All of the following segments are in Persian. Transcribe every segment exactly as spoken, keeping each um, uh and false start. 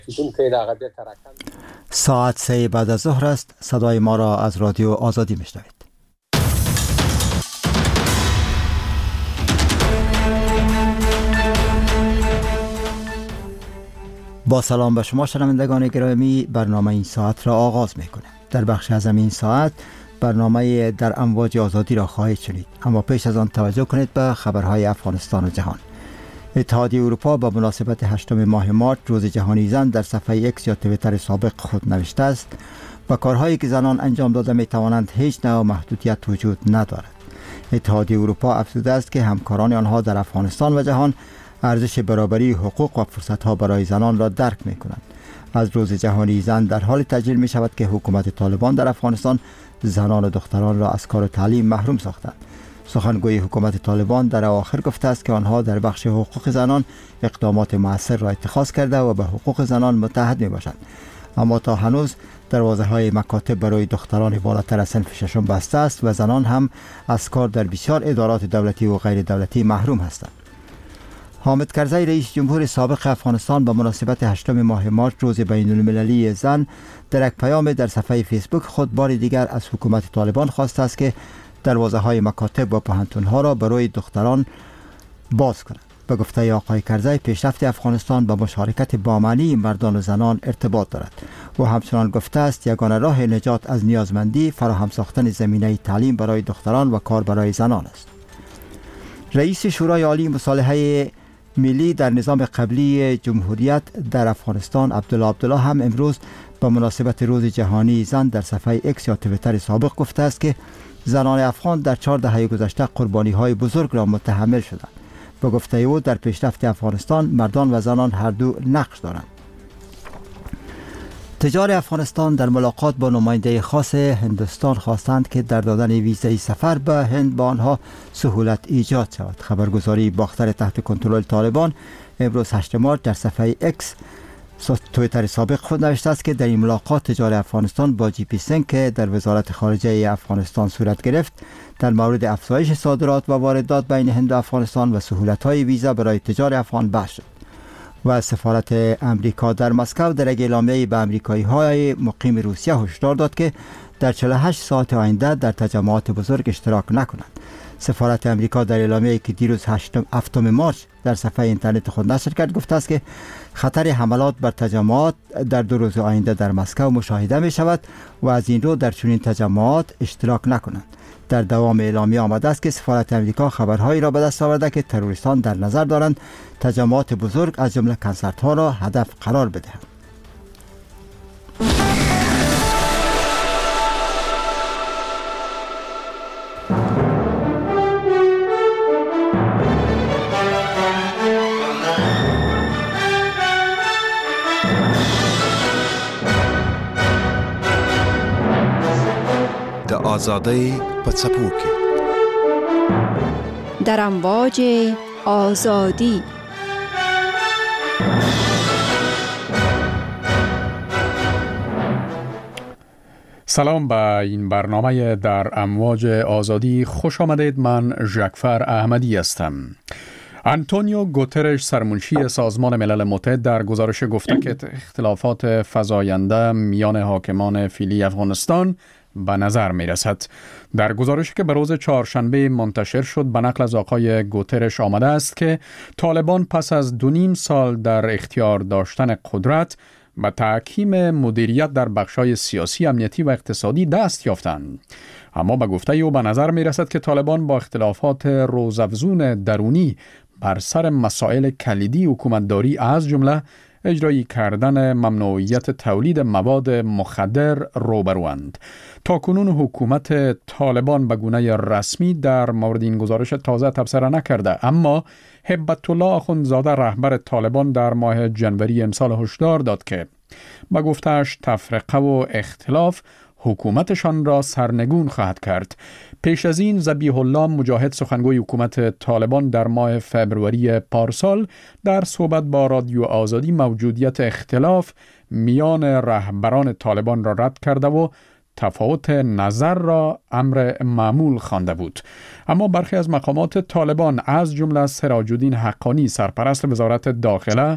ساعت سه بعد از ظهر است. صدای ما را از رادیو آزادی میشنوید. با سلام به شما شنوندگان گرامی، برنامه این ساعت را آغاز میکنیم. در بخش از این ساعت برنامه در امواج آزادی را خواهید شنید، اما پیش از آن توجه کنید به خبرهای افغانستان و جهان. اتحادیه اروپا با مناسبت هشتم ماه مارچ روز جهانی زن در صفحه اکس یا توییتر سابق خود نوشته است با کارهایی که زنان انجام داده می توانند هیچ نوع محدودیت وجود ندارد. اتحادیه اروپا افزوده است که همکاران آنها در افغانستان و جهان ارزش برابری حقوق و فرصت‌ها برای زنان را درک می‌کنند. از روز جهانی زن در حال تجلیل می‌شود که حکومت طالبان در افغانستان زنان و دختران را از کار و تعلیم محروم ساختند. سخنگوی حکومت طالبان در اواخر گفته است که آنها در بخش حقوق زنان اقدامات مؤثر را اتخاذ کرده و به حقوق زنان متحد میباشند، اما تا هنوز دروازه‌های مکاتب برای دختران بالاتر از صنف ششم بسته است و زنان هم از کار در بسیار ادارات دولتی و غیر دولتی محروم هستند. حامد کرزی رئیس جمهور سابق افغانستان به مناسبت هشتم ماه مارچ روز بین المللی زن در یک پیام در صفحه فیسبوک خود بار دیگر از حکومت طالبان خواسته است که دروازه‌های مکاتب و پوهنتون‌ها را برای دختران باز کنند. به گفته آقای کرزی، پیشرفت افغانستان با مشارکت بامعنی مردان و زنان ارتباط دارد و همچنان گفته است یگانه راه نجات از نیازمندی فراهم ساختن زمینه تعلیم برای دختران و کار برای زنان است. رئیس شورای عالی مصالحه ملی در نظام قبلی جمهوریت در افغانستان عبدالله عبدالله هم امروز به مناسبت روز جهانی زن در صفحه اکس یا توییتر سابق گفته است که زنان افغان در چهار دهه گذشته قربانی‌های بزرگ را متحمل شدند. به گفته او در پیشرفت افغانستان مردان و زنان هر دو نقش دارند. تجار افغانستان در ملاقات با نماینده خاص هندوستان خواستند که در دادن ویزای سفر به هند با آنها سهولت ایجاد شود. خبرگزاری باختر تحت کنترل طالبان امروز هشتم مارچ در صفحه اکس توییتر سابق خود نوشته است که در این ملاقات تجار افغانستان با جی پی سینگ که در وزارت خارجه افغانستان صورت گرفت در مورد افزایش صادرات و واردات بین هند و افغانستان و سهولت‌های ویزا برای تجار افغان بحث شد. و سفارت امریکا در مسکو در یک اعلامیه به امریکایی‌های مقیم روسیه هشدار داد که در چهل و هشت ساعت آینده در تجمعات بزرگ اشتراک نکنند. سفارت امریکا در اعلامیه‌ای که دیروز هفتم مارچ در صفحه اینترنت خود نشر کرد گفته است که خطر حملات بر تجمعات در دو روز آینده در مسکو مشاهده می شود و از این رو در چنین تجمعات اشتراک نکنند. در دوام اعلامیه آمده است که سفارت امریکا خبرهایی را به دست آورده که تروریستان در نظر دارند تجمعات بزرگ از جمله کنسرت‌ها را هدف قرار بدهند. آزادی پڅپوکي در امواج آزادی. سلام به این برنامه در امواج آزادی خوش آمدید. من ژکفر احمدی هستم. آنتونیو گوترش سرمنشی سازمان ملل متحد در گزارش گفته که اختلافات فزاینده میان حاکمان فعلی افغانستان به نظر می رسد. در گزارشی که به روز چهارشنبه منتشر شد به نقل از آقای گوترش آمده است که طالبان پس از دو نیم سال در اختیار داشتن قدرت به تحکیم مدیریت در بخش‌های سیاسی، امنیتی و اقتصادی دست یافتند. اما به گفته او به نظر می رسد که طالبان با اختلافات روزافزون درونی بر سر مسائل کلیدی حکومتداری از جمله اجرایی کردن ممنوعیت تولید مواد مخدر روبروند. تا کنون حکومت طالبان به گونه رسمی در مورد این گزارش تازه تبصره نکرده، اما هبت الله آخوندزاده رهبر طالبان در ماه جنوری امسال هشدار داد که به گفته‌اش تفرقه و اختلاف حکومتشان را سرنگون خواهد کرد. پیش از این ذبیح الله مجاهد سخنگوی حکومت طالبان در ماه فبروری پارسال در صحبت با رادیو آزادی موجودیت اختلاف میان رهبران طالبان را رد کرده و تفاوت نظر را امر معمول خوانده بود. اما برخی از مقامات طالبان از جمله سراج الدین حقانی سرپرست وزارت داخله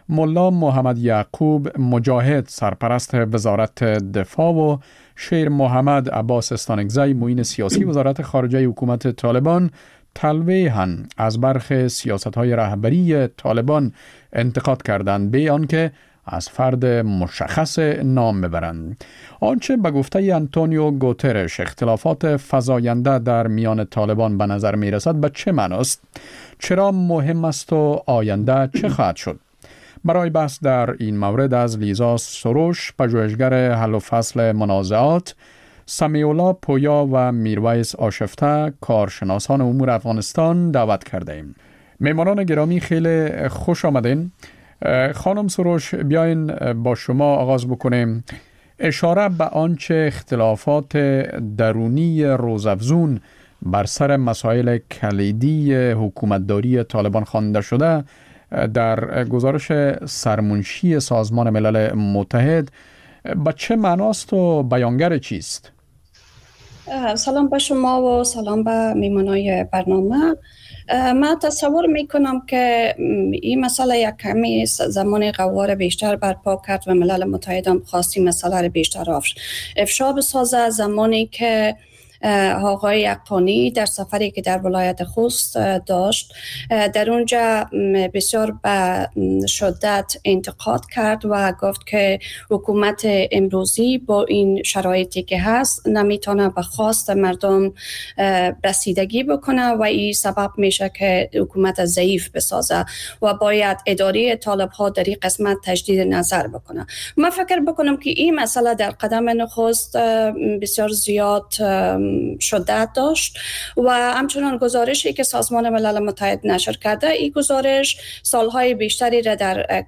ملا محمد یعقوب مجاهد سرپرست وزارت دفاع و شیر محمد عباس استانکزی معین سیاسی وزارت خارجه حکومت طالبان تلویحاً از برخی سیاست‌های رهبری طالبان انتقاد کردند به آنکه از فرد مشخص نام ببرند. آنچه به گفته آنتونیو گوترش اختلافات فزاینده در میان طالبان به نظر می رسد به چه معناست؟ چرا مهم است و آینده چه خواهد شد؟ برای بحث در این مورد از لیزا سروش، پژوهشگر حل و فصل منازعات، سمیولا پویا و میرویس آشفته، کارشناسان امور افغانستان دعوت کرده ایم. میمانان گرامی خیلی خوش آمدین. خانم سروش، بیاین با شما آغاز بکنیم. اشاره به آنچه اختلافات درونی روزافزون بر سر مسائل کلیدی حکومتداری طالبان خوانده شده در گزارش سرمنشی سازمان ملل متحد به چه معناست و بیانگر چیست؟ سلام به شما و سلام به میمانای برنامه. من تصور میکنم که این مسئله یک کمی زمان قوار بیشتر برپا کرد و ملل متحد هم خواستی مسئله رو بیشتر افشا بسازه. زمانی که آقای حقانی در سفری که در ولایت خوست داشت، در اونجا بسیار به شدت انتقاد کرد و گفت که حکومت امروزی با این شرایطی که هست نمیتونه به خواست مردم رسیدگی بکنه و این سبب میشه که حکومت ضعیف بسازه و باید اداره طالب ها در این قسمت تجدید نظر بکنه. من فکر بکنم که این مسئله در قدم نخست بسیار زیاد شدت داشت و همچنان گزارشی که سازمان ملل متحد نشر کرده، این گزارش سالهای بیشتری را در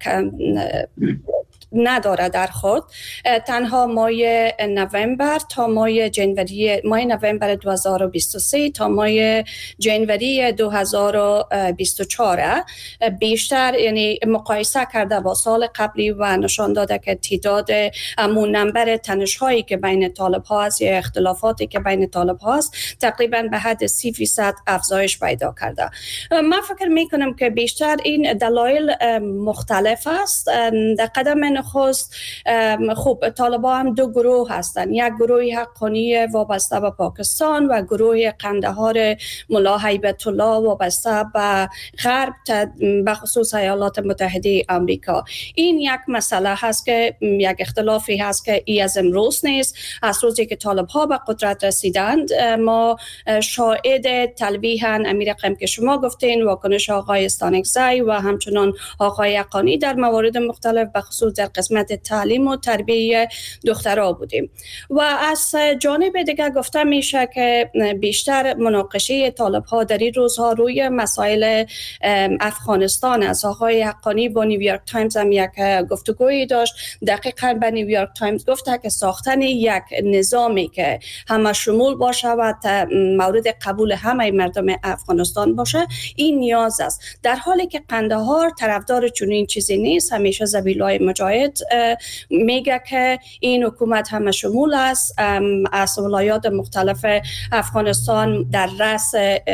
نداره در خود. تنها ماه نوامبر تا ماه جنوری ماه نوامبر دو هزار و بیست و سه تا ماه جنوری دو هزار و بیست و چهار بیشتر، یعنی مقایسه کرده با سال قبلی و نشان داده که تعداد امون نمبر تنش هایی که بین طالب ها است یا اختلافاتی که بین طالب ها است تقریبا به حد سی فیصد افزایش پیدا کرده. من فکر می کنم که بیشتر این دلایل مختلف است. در قدم نخست خوب طالبان هم دو گروه هستند، یک گروه حقانی وابسته به پاکستان و گروه قندهار ملا هیبت الله وابسته به غرب، به خصوص ایالات متحده آمریکا. این یک مسئله هست که یک اختلافی هست که ای از امروز نیست. از روزی که طالب ها به قدرت رسیدند ما شاهد تلویحاً امیر قم که شما گفتین، واکنش آقای استانکزی و همچنان آقای حقانی در موارد مختلف به خصوص در قسمت تعلیم و تربیت دخترها بودیم. و از جانب دیگر گفته میشه که بیشتر مناقشه طالب ها در این روزها روی مسائل افغانستان است. آقای حقانی با نیویورک تایمز هم یک گفتگویی داشت، دقیقاً به نیویورک تایمز گفته که ساختن یک نظامی که همه شمول باشه و مورد قبول همه مردم افغانستان باشه این نیاز است، در حالی که قندهار طرفدار چنین چیزی نیست. همیشه ذبیح‌الله مجاهد میگه که این حکومت همه شمول است، از ولایات مختلف افغانستان در رأس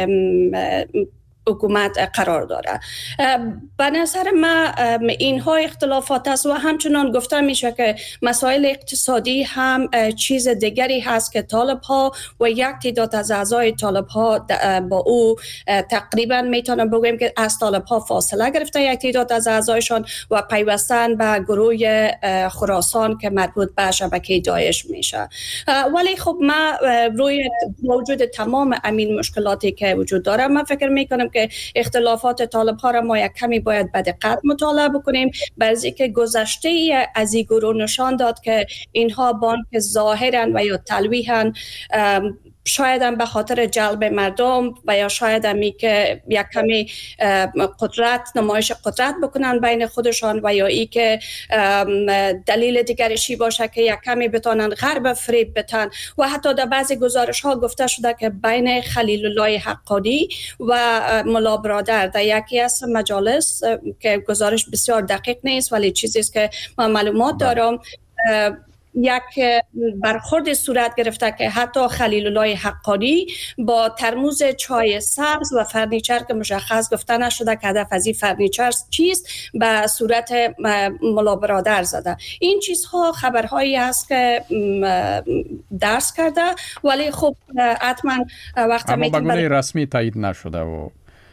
حکومت قرار داره. به نظر من اینها اختلافات است و همچنان گفته میشه که مسائل اقتصادی هم چیز دیگری هست که طالب ها و یک تعداد از اعضای طالب ها با او تقریبا میتونم بگویم که از طالب ها فاصله گرفته یک تعداد از اعضایشان و پیوستن به گروه خراسان که مربوط به شبکه داعش میشه. ولی خب من روی موجود تمام امین مشکلاتی که وجود داره من فکر میکنم که اختلافات طالب ها را ما یک کمی باید به دقت مطالعه بکنیم، بعضی که گذشته از این گروه نشان داد که اینها بانک ظاهرا و یا تلویحا شاید هم به خاطر جلب مردم و یا شاید همی که یک کمی قدرت نمایش قدرت بکنن بین خودشان و یا ای که دلیل دیگرشی باشه که یک کمی بتانن غرب فریب بتن. و حتی در بعضی گزارش ها گفته شده که بین خلیل الله حقانی و ملا برادر در یکی از مجالس که گزارش بسیار دقیق نیست ولی چیزی است که من معلومات دارم یک برخورد صورت گرفته که حتی خلیل الله حقانی با ترموز چای سبز و فرنیچر که مشخص گفته نشده که هدف از این فرنیچر چیست به صورت ملا برادر زده. این چیزها خبرهایی است که درس کرده، ولی خب حتما وقت اما به گونه رسمی تایید نشده و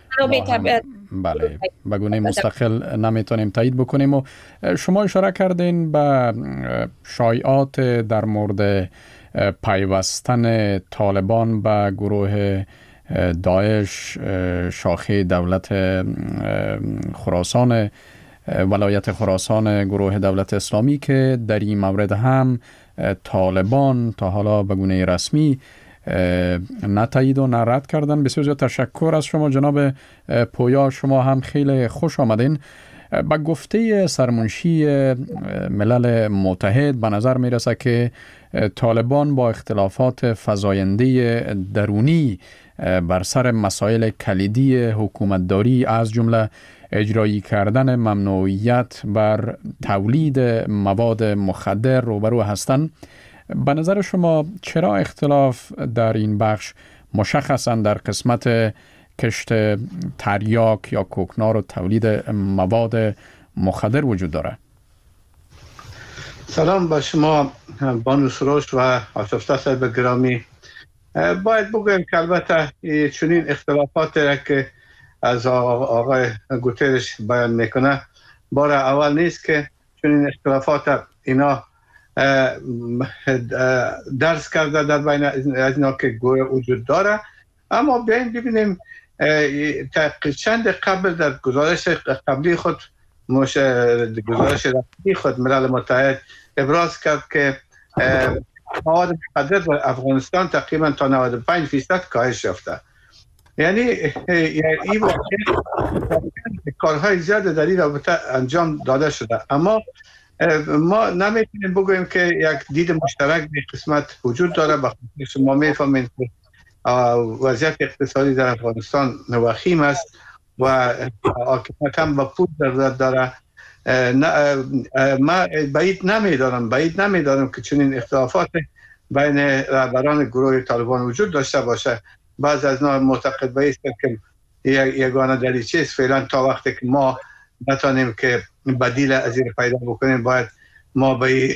بله به گونه مستقل نمیتونیم تایید بکنیم. و شما اشاره کردین به شایعات در مورد پیوستن طالبان به گروه داعش شاخه دولت خراسان، ولایت خراسان گروه دولت اسلامی، که در این مورد هم طالبان تا حالا به گونه رسمی نه تایید و نه رد کردن. بسیار زیاد تشکر از شما جناب پویا، شما هم خیلی خوش آمدین. با گفته سرمنشی ملل متحد به نظر می رسه که طالبان با اختلافات فزاینده درونی بر سر مسائل کلیدی حکومتداری از جمله اجرایی کردن ممنوعیت بر تولید مواد مخدر روبرو هستند. به نظر شما چرا اختلاف در این بخش مشخصاً در قسمت کشت تریاک یا کوکنار و تولید مواد مخدر وجود داره؟ سلام با شما بانو سروش و آشفته صاحب گرامی. باید بگویم که البته چنین اختلافات که از آقای گوترش بیان میکنه بار اول نیست که چنین اختلافات اینا درس کرده در بین از اینا که گویا وجود داره. اما بیاییم ببینیم چند قبل در گزارش قبلی خود مش گزارش رسمی خود ملل متحد ابراز کرد که مواد مخدر در افغانستان تقریبا تا نود و پنج درصد کاهش یافته. یعنی این واقعا کارهای زیاد در این رابطه انجام داده شده، اما ما نمیتونیم بگوییم که یک دید مشترک به قسمت وجود داره. بخاطر شما میفهمید که وضعیت اقتصادی در افغانستان وخیم است و حاکمیت هم با پول ضرورت داره. ما بعید نمیدارم بعید نمیدارم که چنین اختلافات بین رهبران گروه طالبان وجود داشته باشه. بعض از اینا معتقد به است که یگانه دلیل است فعلا تا وقتی که ما نتونیم که بدیل از این پیدا بکنیم باید ما به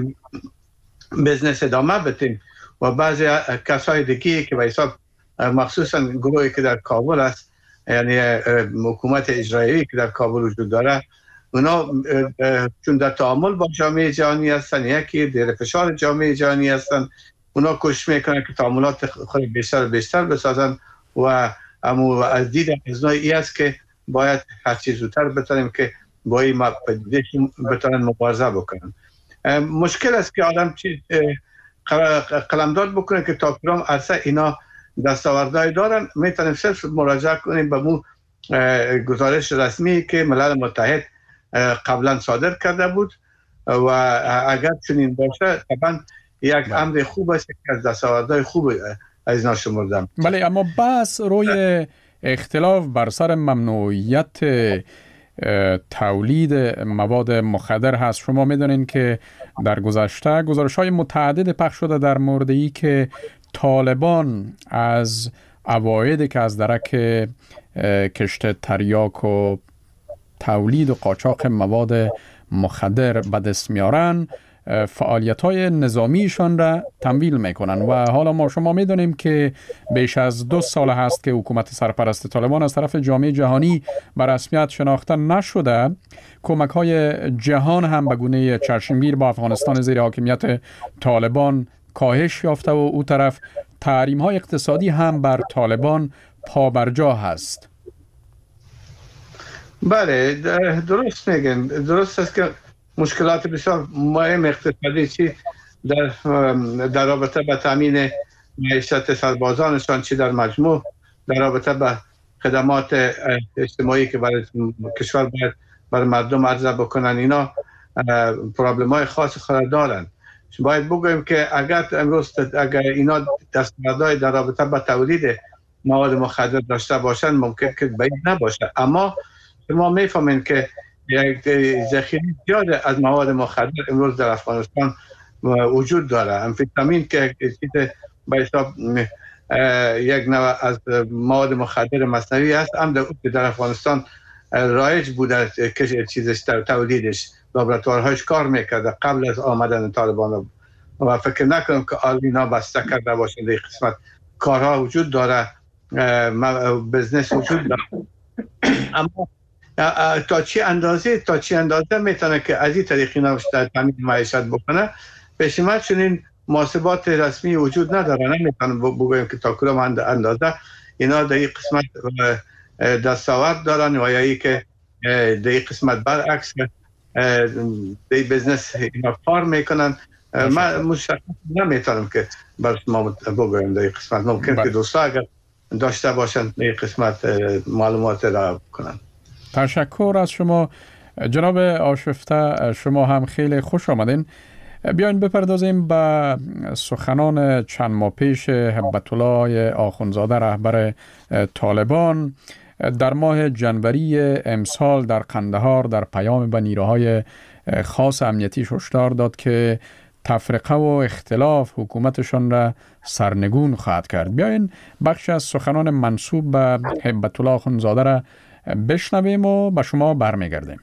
بزنس ادامه بدیم. و بعضی کسای دیگه که به حساب مخصوصا گروهی که در کابل است، یعنی حکومت اجرایی که در کابل وجود داره، اونا چون در تعامل با جامعه جهانی هستن، یکی در فشار جامعه جهانی هستن، اونا کوشش میکنن که تعاملات خود بیشتر و بیشتر بسازن و اما از دید از نوعی است که باید هر چیز زودتر بتونیم که با این پدیده بتونن مبارزه بکنن. مشکل است که آدم چیز قلمداد بکنه که تا کدام عرصه اینا دستاوردهای دارن. میتونیم صرف مراجعه کنیم به مو گزارش رسمی که ملل متحد قبلا صادر کرده بود و اگر چنین باشه طبعا یک امر خوب است که از دستاوردهای خوب از اینا شمردم. بله، اما بحث روی اختلاف بر سر ممنوعیت تولید مواد مخدر هست. شما میدونین که در گذشته گزارش‌های متعدد پخش شده در مورد ای که طالبان از عوایدی که از درک کشت تریاک و تولید و قاچاق مواد مخدر به دست میارن فعالیت‌های نظامیشان را تمویل میکنن و حالا ما شما میدونیم که بیش از دو سال هست که حکومت سرپرست طالبان از طرف جامعه جهانی به رسمیت شناخته نشده. کمک‌های جهان هم به گونه چشمگیر با افغانستان زیر حاکمیت طالبان کاهش یافته و او طرف تحریم‌های اقتصادی هم بر طالبان پابرجا هست. بله درست میگن. درست است که مشکلات بسیار مهم اقتصادی چی در در رابطه با تامین معیشت سربازانشان چی در مجموع در رابطه با خدمات اجتماعی که برای کشور باید برای مردم عرضه بکنن، اینا پرابلم‌های خاص خود دارن. باید بگویم که اگر امروز اگر اینا دستاوردهای در رابطه با تولید مواد مخدر داشته باشن ممکن که بعید نباشه، اما شما میفهمین که یک ذخیره زیاد از مواد مخدر امروز در افغانستان وجود داره. امفیتامین که چیز به حساب یک نوع از مواد مخدر مصنوعی است، هم در, در افغانستان رایج بوده که چیزش در تولیدش لابراتوارهاش کار میکرده قبل از آمدن طالبان و فکر نکنم که اینا بسته کرده باشند. در قسمت کارها وجود داره، بزنس وجود داره، اما تا چی اندازه تا چی اندازه میتونه که از این طریق اینا بیشتر تامین معیشت بکنه. بشمت چنین محاسبات رسمی وجود نداره، نمیتونم بگویم که تا کدام اندازه اینا در این قسمت دستاورد دارن و یا ای که در این قسمت برعکس در بزنس اینا کار میکنن. من مشخص نمیتونم که بر شما بگویم در این قسمت. ممکن که دوستا اگر داشته باشند در این قسمت معلومات را کنن. تشکر از شما جناب آشفته، شما هم خیلی خوش آمدین. بیاین بپردازیم به سخنان چند ماه پیش هبت الله آخوندزاده رهبر طالبان در ماه جنوری امسال در قندهار در پیام به نیروهای خاص امنیتی هشدار داد که تفرقه و اختلاف حکومتشان را سرنگون خواهد کرد. بیاین بخش از سخنان منسوب به هبت الله آخوندزاده را بشنویم و به شما برمیگردیم.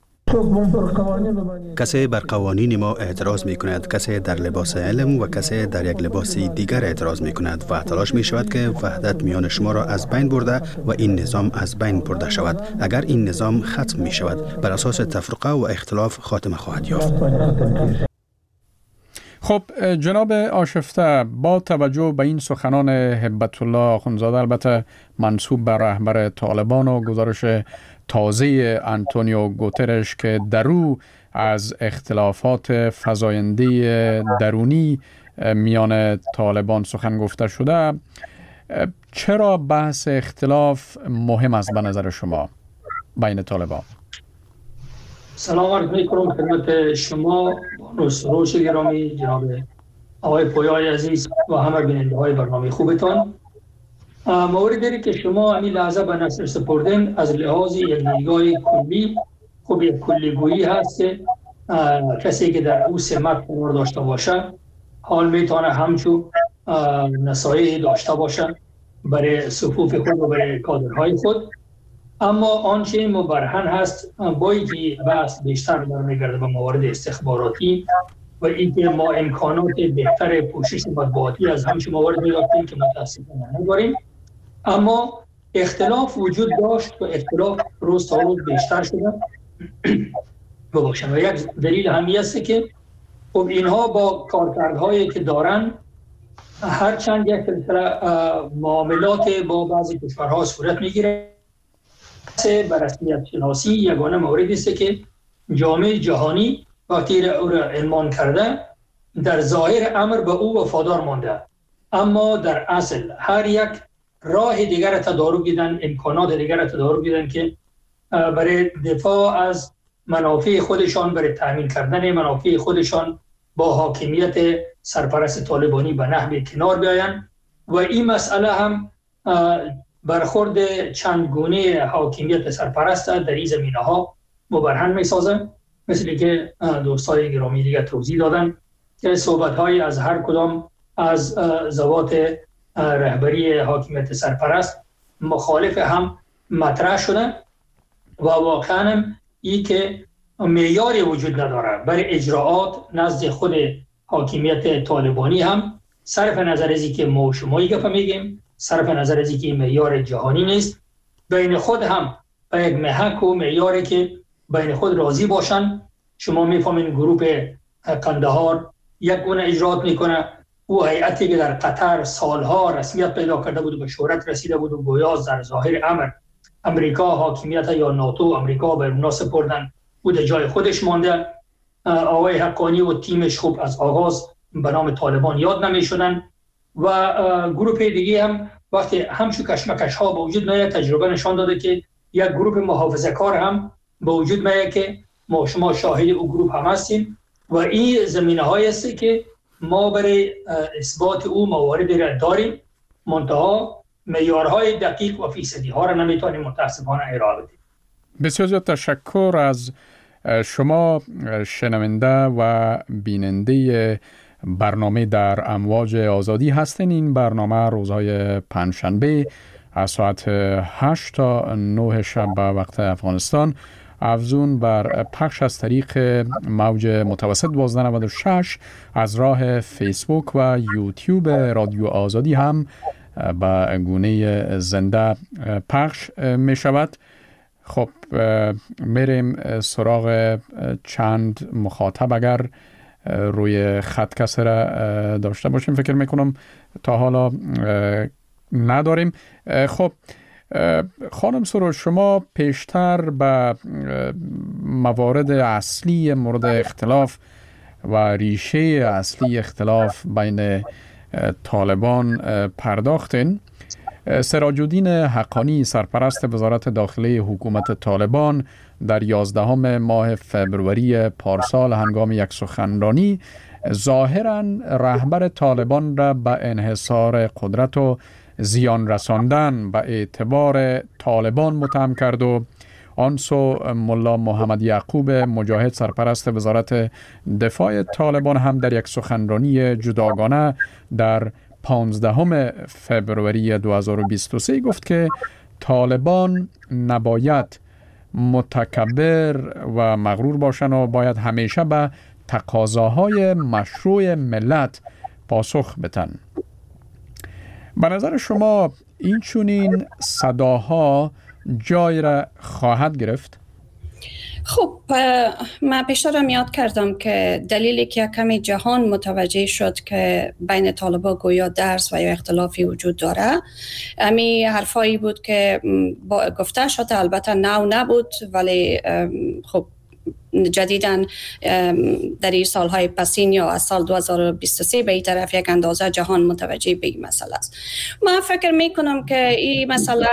کسی بر قوانین ما اعتراض می کند، کسی در لباس علم و کسی در یک لباس دیگر اعتراض می کند و تلاش می شود که وحدت میان شما را از بین برده و این نظام از بین برده شود. اگر این نظام ختم می شود بر اساس تفرقه و اختلاف خاتمه خواهد یافت. خب جناب آشفته، با توجه به این سخنان هبت الله آخوندزاده البته منسوب به رهبر طالبان و گزارش تازه آنتونیو گوترش که درو از اختلافات فزاینده درونی میان طالبان سخن گفته شده، چرا بحث اختلاف مهم است به نظر شما بین طالبان؟ سلام عرض می‌کنم خدمت شما سروش گرامی، جناب آقای پویای عزیز و همه بیننده های برنامه خوبتان. موردی که شما همین لحظه به نشر سپردین از لحاظ یک نگاه کلی خوب یک کلیگویی هست که کسی که در او سمت قرار داشته باشه حال میتونه همچون نصایح داشته باشه برای صفوف خود و برای کادرهای خود. اما آنچه مبرهن هست باید که بحث بیشتر برمیگرده به موارد استخباراتی و اینکه ما امکانات بهتر پوشش مطبوعاتی از همچون موارد می‌داشتیم که متاسفانه نداریم. اما اختلاف وجود داشت و اختلاف روز تا روز بیشتر شده بباشن و یک دلیل همی است که خب اینها با کارکردهایی که دارن هرچند یک معاملات با بعضی کشورها صورت میگیره به رسمیت شناسی یگانه موردی است که جامعه جهانی وقتی او را عنوان کرده در ظاهر امر به او وفادار مانده، اما در اصل هر یک راه دیگر تدارک دیدن، امکانات دیگر تدارک دیدن که برای دفاع از منافع خودشان، برای تامین کردن منافع خودشان با حاکمیت سرپرست طالبانی به نحو کنار بیاین و این مسئله هم برخورد چند گونه حاکمیت سرپرست در این زمینه ها مبرهن می سازن، مثل که دوستای گرامی دیگر توضیح دادن که صحبت های از هر کدام از ذوات رهبری حاکمیت سرپرست مخالف هم مطرح شدن و واقعا این که معیاری وجود نداره برای اجراعات نزد خود حاکمیت طالبانی هم صرف نظر از اینکه ما و شما یک گپ میگیم، صرف نظر از اینکه معیار جهانی نیست، بین خود هم به یک محک و معیاری که بین خود راضی باشن. شما میفهمین گروه قندهار یک گونه اجراعات میکنه، او هیئتی که در قطر سالها رسمیت پیدا کرده بود و به شهرت رسیده بود و گویا در ظاهر امر امریکا حاکمیت یا ناتو امریکا به اونا سپردن، او در جای خودش مانده. آقای حقانی و تیمش خوب از آغاز به نام طالبان یاد نمیشدن و گروه دیگه هم وقتی همچون کشمکش ها به وجود میاد تجربه نشان داده که یک گروه محافظه کار هم به وجود میاد که ما شما شاهد او گروه هم هستیم و این زمینه هایی است که ما برای اثبات او موارد را داریم، منتها معیارهای دقیق و فیصدی ها را نمیتونیم متاسفانه ارائه بدیم. بسیار زیاد تشکر از شما شنونده و بیننده برنامه در امواج آزادی هستین. این برنامه روزهای پنجشنبه از ساعت هشت تا نه شب به وقت افغانستان افزون بر پخش از طریق موج متوسط دوازده نود و شش از راه فیسبوک و یوتیوب رادیو آزادی هم به گونه زنده پخش می شود. خب میریم سراغ چند مخاطب اگر روی خط کسی را داشته باشیم. فکر میکنم تا حالا نداریم. خب خانم سروش، شما پیشتر به موارد اصلی مورد اختلاف و ریشه اصلی اختلاف بین طالبان پرداختین. سراج الدین حقانی، سرپرست وزارت داخلی حکومت طالبان، در یازدهم ماه فبروری پارسال هنگام یک سخنرانی ظاهراً رهبر طالبان را به انحصار قدرت و زیان رساندن به اعتبار طالبان متهم کرد و آن سو ملا محمد یعقوب مجاهد، سرپرست وزارت دفاع طالبان، هم در یک سخنرانی جداگانه در پانزدهم فبروری دو هزار و بیست و سه گفت که طالبان نباید متکبر و مغرور باشند و باید همیشه به تقاضاهای مشروع ملت پاسخ بدن. به نظر شما این چونین صداها جای را خواهد گرفت؟ خب من پیشترم یاد کردم که دلیلی که کمی جهان متوجه شد که بین طالبان گویا درس و یا اختلافی وجود داره، امی حرفایی بود که گفته شد، البته نو نبود ولی خب جدیداً در این سالهای پسین یا از سال دو هزار و بیست و سه به این طرف یک اندازه جهان متوجه به این مسئله است. من فکر می کنم که این مسئله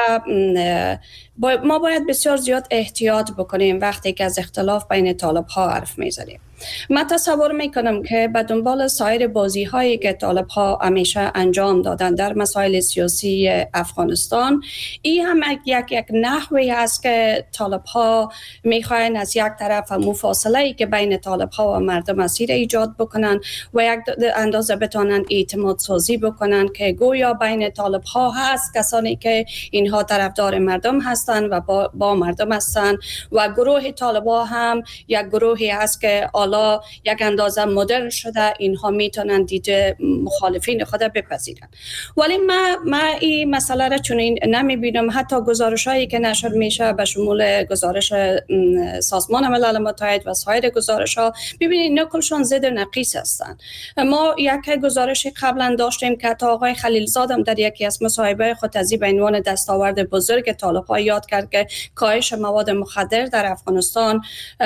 ما باید بسیار زیاد احتیاط بکنیم وقتی که از اختلاف بین طالب ها حرف می زنیم. من تصور می کنم که به دنبال سایر بازی هایی که طالب ها همیشه انجام دادن در مسائل سیاسی افغانستان، این هم یک یک نحوی است که طالب ها می خواهند از یک طرف مفاصله ای که بین طالب ها و مردم مسیر ایجاد بکنن و یک اندازه بتونن اعتماد سازی بکنن که گویا بین طالب ها هست کسانی که اینها طرفدار مردم هستند و با, با مردم هستند و گروه طالب ها هم یک گروهی هست که حالا یک اندازه مدرن شده، اینها میتونن دیده مخالفین خود بپذیرن. ولی ما ما این مسئله را چنین نمیبینم. حتی گزارش‌هایی که نشر میشه به شمول گزارش سازمان ملل متحد و سایر گزارش‌ها، ببینید نکلشان ضد و نقیص هستند. ما یک گزارشی قبلا داشتیم که تا آقای خلیلزاد هم در یکی از مصاحبه خود از به عنوان دستاورد بزرگ طالب‌ها یاد کرد که کاهش مواد مخدر در افغانستان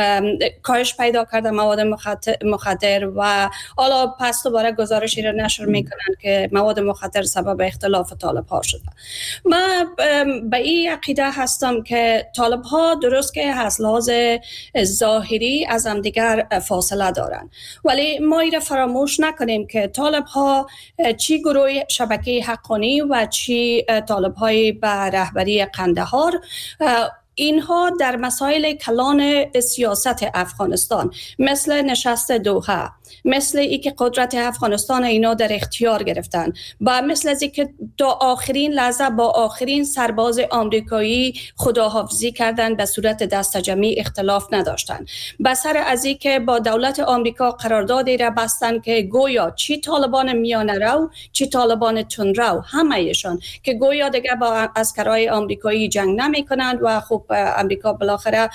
کاهش پیدا کرده، مواد مخدر، و حالا پس دوباره گزارشی رو نشر میکنن که مواد مخدر سبب اختلاف طالب ها شده. من به این عقیده هستم که طالب ها درست که از لحاظ ظاهری از هم دیگر فاصله دارن، ولی ما این فراموش نکنیم که طالب ها چی گروه شبکه حقانی و چی طالب های به رهبری قندهار، اینها در مسائل کلان سیاست افغانستان مثل نشست دوحه، مثل ای که قدرت افغانستان اینا در اختیار گرفتن و مثل از ای که تا آخرین لحظه با آخرین سرباز آمریکایی خداحافظی کردن به صورت دستجمعی اختلاف نداشتن، بسر از ای که با دولت آمریکا قراردادی را بستن که گویا چی طالبان میانه رو چی طالبان تون رو همه‌شان که گویا دیگه با عسکرای آمریکایی جنگ نمی کنند و خب امریکا بالاخره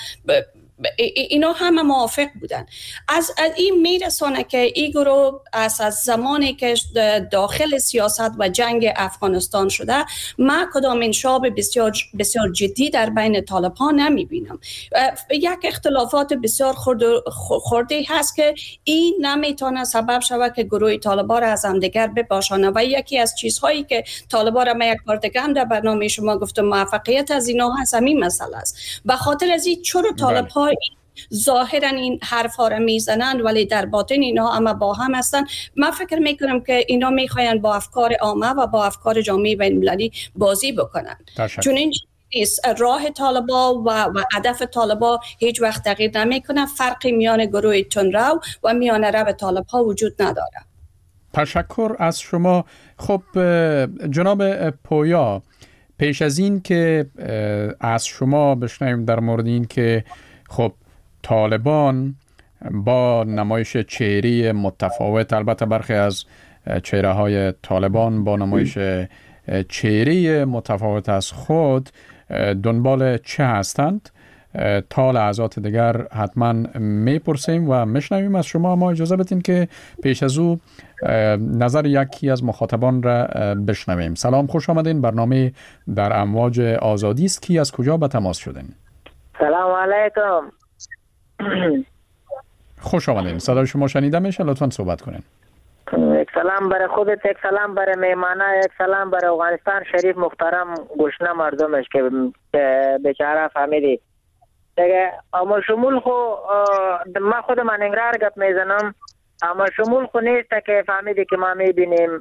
اینا همه موافق بودن. از این میرسانه که این گروه از, از زمانی که داخل سیاست و جنگ افغانستان شده، ما کدام انشاب بسیار, بسیار جدی در بین طالب ها نمی بینم. یک اختلافات بسیار خورده هست که این نمیتونه سبب شود که گروه طالبان را از هم دیگر بپاشانه و یکی از چیزهایی که طالبان را ما یک بار دیگه هم در برنامه شما گفتم موفقیت از اینا هست همین مسئله است. به خاطر از این چرا طالب ها ظاهرا این حرف ها را میزنند ولی در باطن اینا اما با هم هستند. من فکر میکنم که اینا میخواین با افکار عامه و با افکار جامعه بین المللی بازی بکنن. چون این نیست. راه طالبا و, و هدف طالبا هیچ وقت تغییر نمیکنه. فرقی میان گروه تندرو و میان رب طالب ها وجود نداره. تشکر از شما. خب جناب پویا، پیش از این که از شما بشنویم در مورد این که خب طالبان با نمایش چهره متفاوت، البته برخی از چهره های طالبان با نمایش چهره متفاوت از خود دنبال چه هستند، تا لحظات دیگر حتما میپرسیم و میشنویم از شما. ما اجازه بدین که پیش از او نظر یکی از مخاطبان را بشنویم. سلام، خوش آمدین. برنامه در امواج آزادی است. کی از کجا به تماس شدین؟ سلام علیکم. خوش آمدین. صدای شما شنیده میشه، لطفا صحبت کنین. یک سلام برای خودت، یک سلام برای میمانا، یک سلام برای افغانستان شریف محترم گشنه مردمش که بیچاره فهمیدی دیگه. اما شمول خو ما خود من انگرار گپ میزنم، اما شمول خو نیست که فهمیدی که ما میبینیم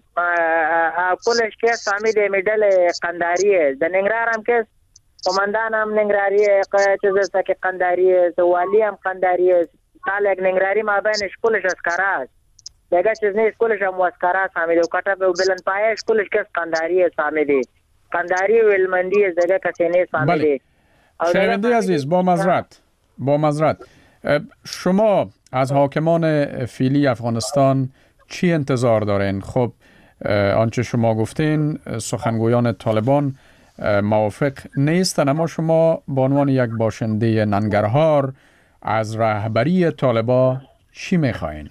کلش که فهمیدی میدل قنداریه در ننگرار هم که قماندان هم ننگراریه، چیز است که قنداریه، والی هم قنداریه، سال یک ننگراری ما بینش کلش اسکاره است دیگه، چیز نیست. کلش هم اسکاره است فهمیدی و کتب و بلند پایش کلش که قنداریه فهمیدی، قنداری و علمندی است دیگه، کسی نیست فهمیدی. شنونده عزیز، با معذرت با معذرت شما از حاکمان فعلی افغانستان چی انتظار دارین؟ خب آنچه شما گفتین سخنگویان طالبان موافق نیستن، اما شما به عنوان یک باشنده ننگرهار از رهبری طالبان چی میخواین؟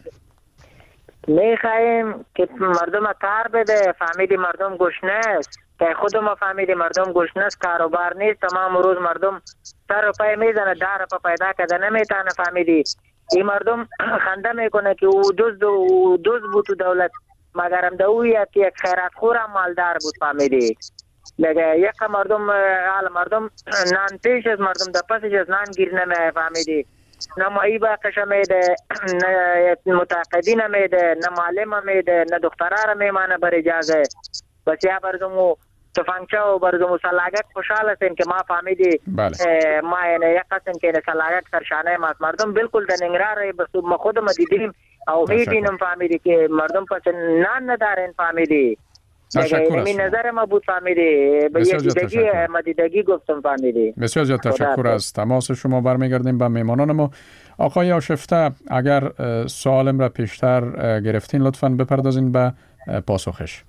میخوایم که مردم کار بده، فهمیدی مردم گشنه است، که خود ما فهمیدی مردم گشنه است، کاروبار نیست، تمام روز مردم سر و پای میزنه، ده روپا پیدا کرده نمیتونه فهمیدی. این مردم خنده میکنه که او دوز او دوز بود تو دولت، مگر هم دویه که یک خیرات خور هم مالدار بود فهمیدی. لگه یک مردم حال مردم نان پیش از مردم در پسش از نان گیر نمیه فهمیدی. نه مایی باقش میده، نه متعقدین میده، نه معلم میده، نه دخترها میمانه بر اجازه. بس یا برزمو تفنگچه و برزمو سلاگت خوشحال هستیم که ما فهمیدی ما یعنی یک قسم که سلاگت سرشانه ماست. مردم بالکل در ننگرار بس ما خود ما دیدیم او میبینم فهمیدی که مردم پس نان ندارن فهمیدی. تشکر از شما. نظر ما بود فهمیدی، به یک دیدگی ما دیدگی گفتم فهمیدی. بسیار زیاد تشکر از تماس شما. برمیگردیم به میمانان ما. آقای آشفته، اگر سوالم را پیشتر گرفتین لطفاً بپردازین به پاسخش.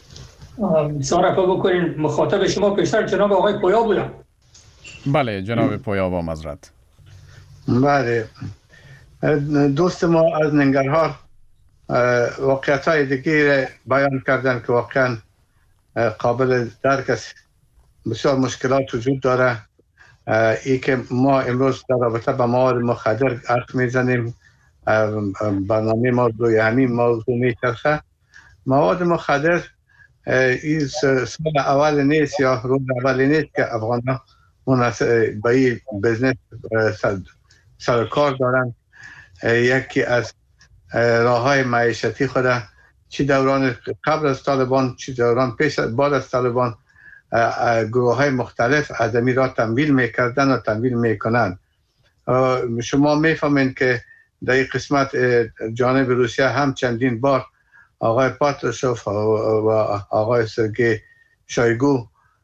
بسیار عفو بکنین، مخاطب شما پیشتر جناب آقای پویا بودم. بله جناب پویا، با معذرت. بله دوست ما از ننگرهار واقعیت های دیگه بیان کردن که واقعا قابل درک است. بسیار مشکلات وجود داره. ای که ما امروز در رابطه با مواد مخدر حرف میزنیم، برنامه ما روی همین موضوع میچرخه. مواد مخدر این سال اول نیست یا روز اول نیست که افغان ها به این بزنس سر کار دارن. یکی از راه های معیشتی خود چی دوران قبل از طالبان چی دوران پیش بعد از طالبان گروه های مختلف از امی را تمویل میکردن و تمویل میکنن. شما میفهمین که در این قسمت جانب روسیه هم چندین بار آقای پاتروشوف و آقای سرگی شایگو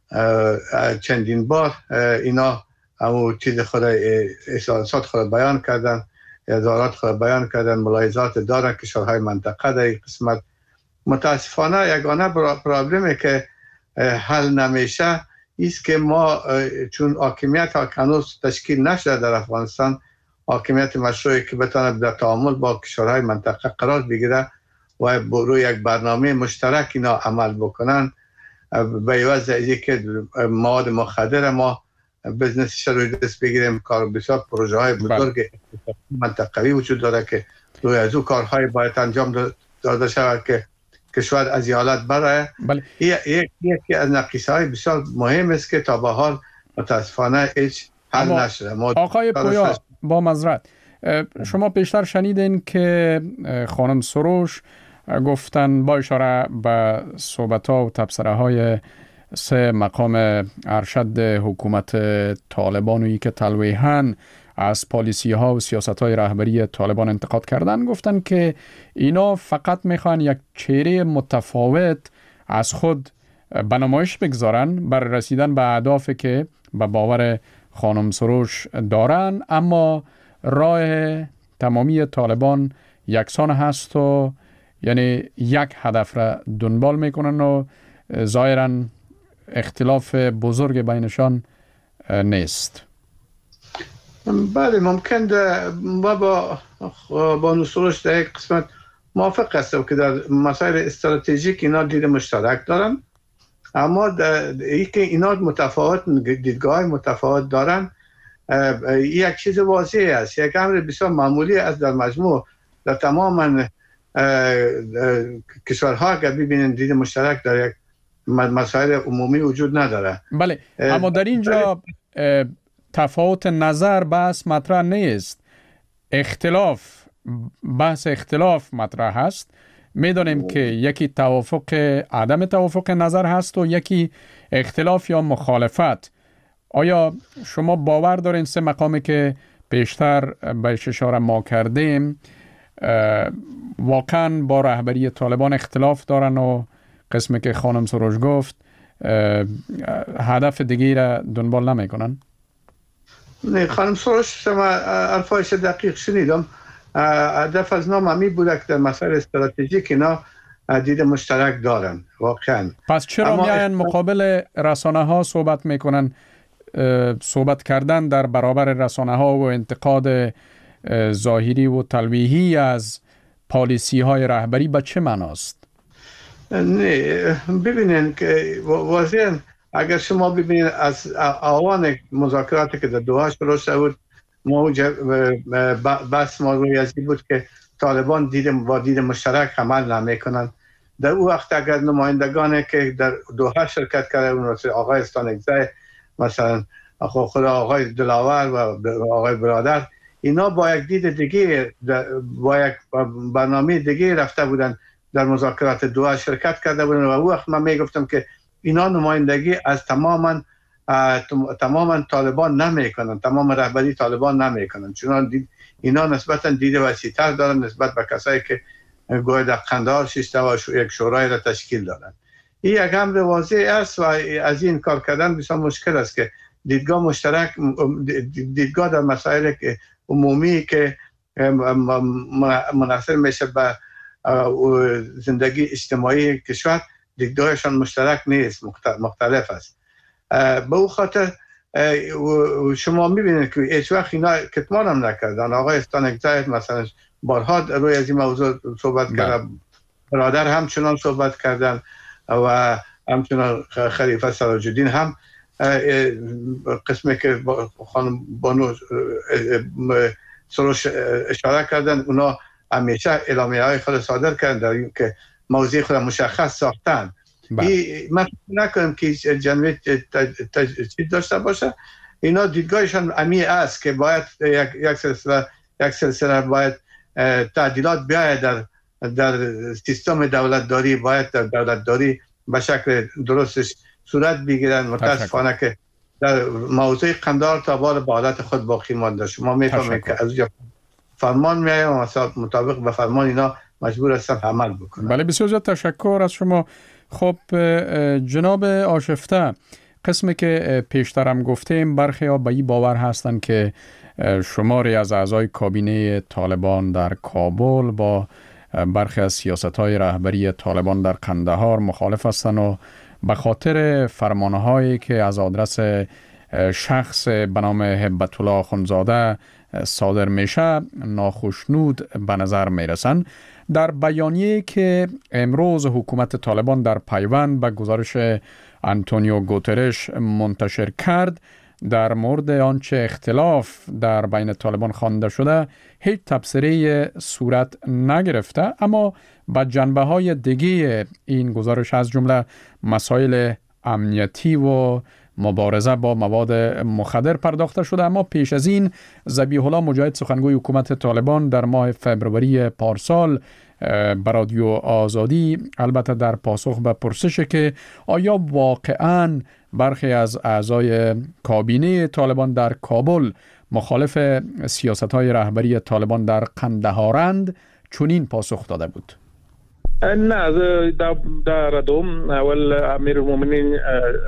چندین بار اینا همو چیز خود احساسات خود بیان کردن، اظهارات خود بیان کردن، ملاحظات دارن کشورهای منطقه در این قسمت. متاسفانه یگانه پرابلمی که حل نمیشه ایست که ما چون حاکمیت هنوز تشکیل نشده در افغانستان، حاکمیت مشروعی که بتونه در تعامل با کشورهای منطقه قرار بگیره و روی یک برنامه مشترک اینا عمل بکنن، به عوض اینکه که مواد مخدر ما بزنسش روی دست بگیریم. کار بسیار پروژه های بزرگ منطقوی وجود داره که روی از او کارهای باید انجام داده شود که کشور از این حالت برای بله. یکی از نقیصه های بسیار مهم است که تا به حال متاسفانه هیچ حل نشده. آقای پویا، با معذرت شما پیشتر شنیدین که خانم سروش گفتن با اشاره به صحبت‌ها و تبصره‌های سه مقام ارشد حکومت طالبان که تلویحاً از پالیسی ها و سیاست های رهبری طالبان انتقاد کردن، گفتن که اینا فقط میخوان یک چهره متفاوت از خود به نمایش بگذارن بر رسیدن به اهدافی که به باور خانم سروش دارن، اما راه تمامی طالبان یکسان هست و یعنی یک هدف را دنبال میکنن و ظاهراً اختلاف بزرگ بینشان نیست. بله، ممکن ما با بانو سروش در یک قسمت موافق هستم که در مسائل استراتژیک اینا دید مشترک دارن، اما ای که اینا متفاوت دیدگاه متفاوت دارن یک چیز واضحی است، یک امر بسیار معمولی است در مجموع در تمام کشورها که ببینن دید مشترک در یک مسائل عمومی وجود نداره. بله، اما در اینجا تفاوت نظر بحث مطرح نیست، اختلاف بحث اختلاف مطرح هست. میدانیم که یکی توافق عدم توافق نظر هست و یکی اختلاف یا مخالفت. آیا شما باور دارین سه مقامی که پیشتر بهش اشاره ما کردیم واقعا با رهبری طالبان اختلاف دارن و قسمی که خانم سروش گفت هدف دیگه را دنبال نمی کنن؟ نه، خانم سروش ما الفایش دقیق شنیدم. هدف از نام همی بوده که در مسائل استراتژیک اینا دید مشترک دارن واقعا. پس چرا میاین مقابل رسانه ها صحبت میکنن؟ صحبت کردن در برابر رسانه ها و انتقاد ظاهری و تلویحی از پالیسی های رهبری به چه معناست؟ نه، ببینین که واضحاً اگر شما ببینید از آوان مذاکراتی که در دوحه شروع شده بود، موجب بس ما روی ازی بود که طالبان دید با دید مشترک عمل نمیکنن. در او وقت اگر نمایندگانی که در دوحه شرکت کرده اون آقای استانگزی، مثلا خود آقای دلاور و آقای برادر، اینا با یک دید دیگه با یک برنامه دیگه رفته بودن در مذاکرات دوحه شرکت کرده بودن و او وقت من میگفتم که اینا نمایندگی از تماما تماما طالبان نمیکنن، تمام رهبری طالبان نمیکنن، چون اینا نسبتا دید وسیع‌تر دارن نسبت به کسایی که گویا در قندهار شش و یک شورای را تشکیل دادن. این یک امر واضح است و از این کار کردن بسیار مشکل است که دیدگاه مشترک، دیدگاه در مسائل عمومی که منحصر میشه به زندگی اجتماعی کشور، دیدگاهشان مشترک نیست، مختلف است. به او خاطر شما میبینید که هیچ وقت اینا کتمان هم نکردن. آقای استانگزی مثلا بارها روی از این موضوع صحبت کردن، برادر همچنان صحبت کردن و همچنان خلیفه سراج الدین هم قسمی که خانم بانو سروش اشاره کردن، اونا همیشه اعلامیه های خود صادر کردن که موضوع خود مشخص ساختن. من فکر نکنم که جنبه چیز داشته باشه. اینا دیدگاهشان امی است که باید یک یک سلسله یک سلسله باید تعدیلات بیاید در در سیستم دولتداری، باید در دولتداری به شکل درستش صورت بگیرن. متاسفانه که در موضوع قندهار تا بال به حالت خود باقی مانده. شما میفهمید که از اونجا فرمان میایه و مطابق به فرمان اینا مجبور هستن عمل بکنن. بله، بسیار زیاد تشکر از شما. خب جناب آشفته، قسمی که پیشترم گفتیم برخی ها به این باور هستند که شماری از اعضای کابینه طالبان در کابل با برخی از سیاست‌های رهبری طالبان در قندهار مخالف هستند و به خاطر فرمانهایی که از آدرس شخص به نام هبت الله آخوندزاده صادر میشه ناخشنود به نظر میرسند. در بیانیه که امروز حکومت طالبان در پیوند به گزارش آنتونیو گوترش منتشر کرد، در مورد آنچه اختلاف در بین طالبان خوانده شده هیچ تبصره صورت نگرفته، اما با جنبه‌های دیگه این گزارش از جمله مسائل امنیتی و مبارزه با مواد مخدر پرداخته شده. اما پیش از این ذبیح الله مجاهد سخنگوی حکومت طالبان در ماه فوریه پارسال به رادیو آزادی، البته در پاسخ به پرسش که آیا واقعاً برخی از اعضای کابینه طالبان در کابل مخالف سیاست‌های رهبری طالبان در قندهارند، چنین پاسخ داده بود: نه، در در دوم اول امیر المؤمنین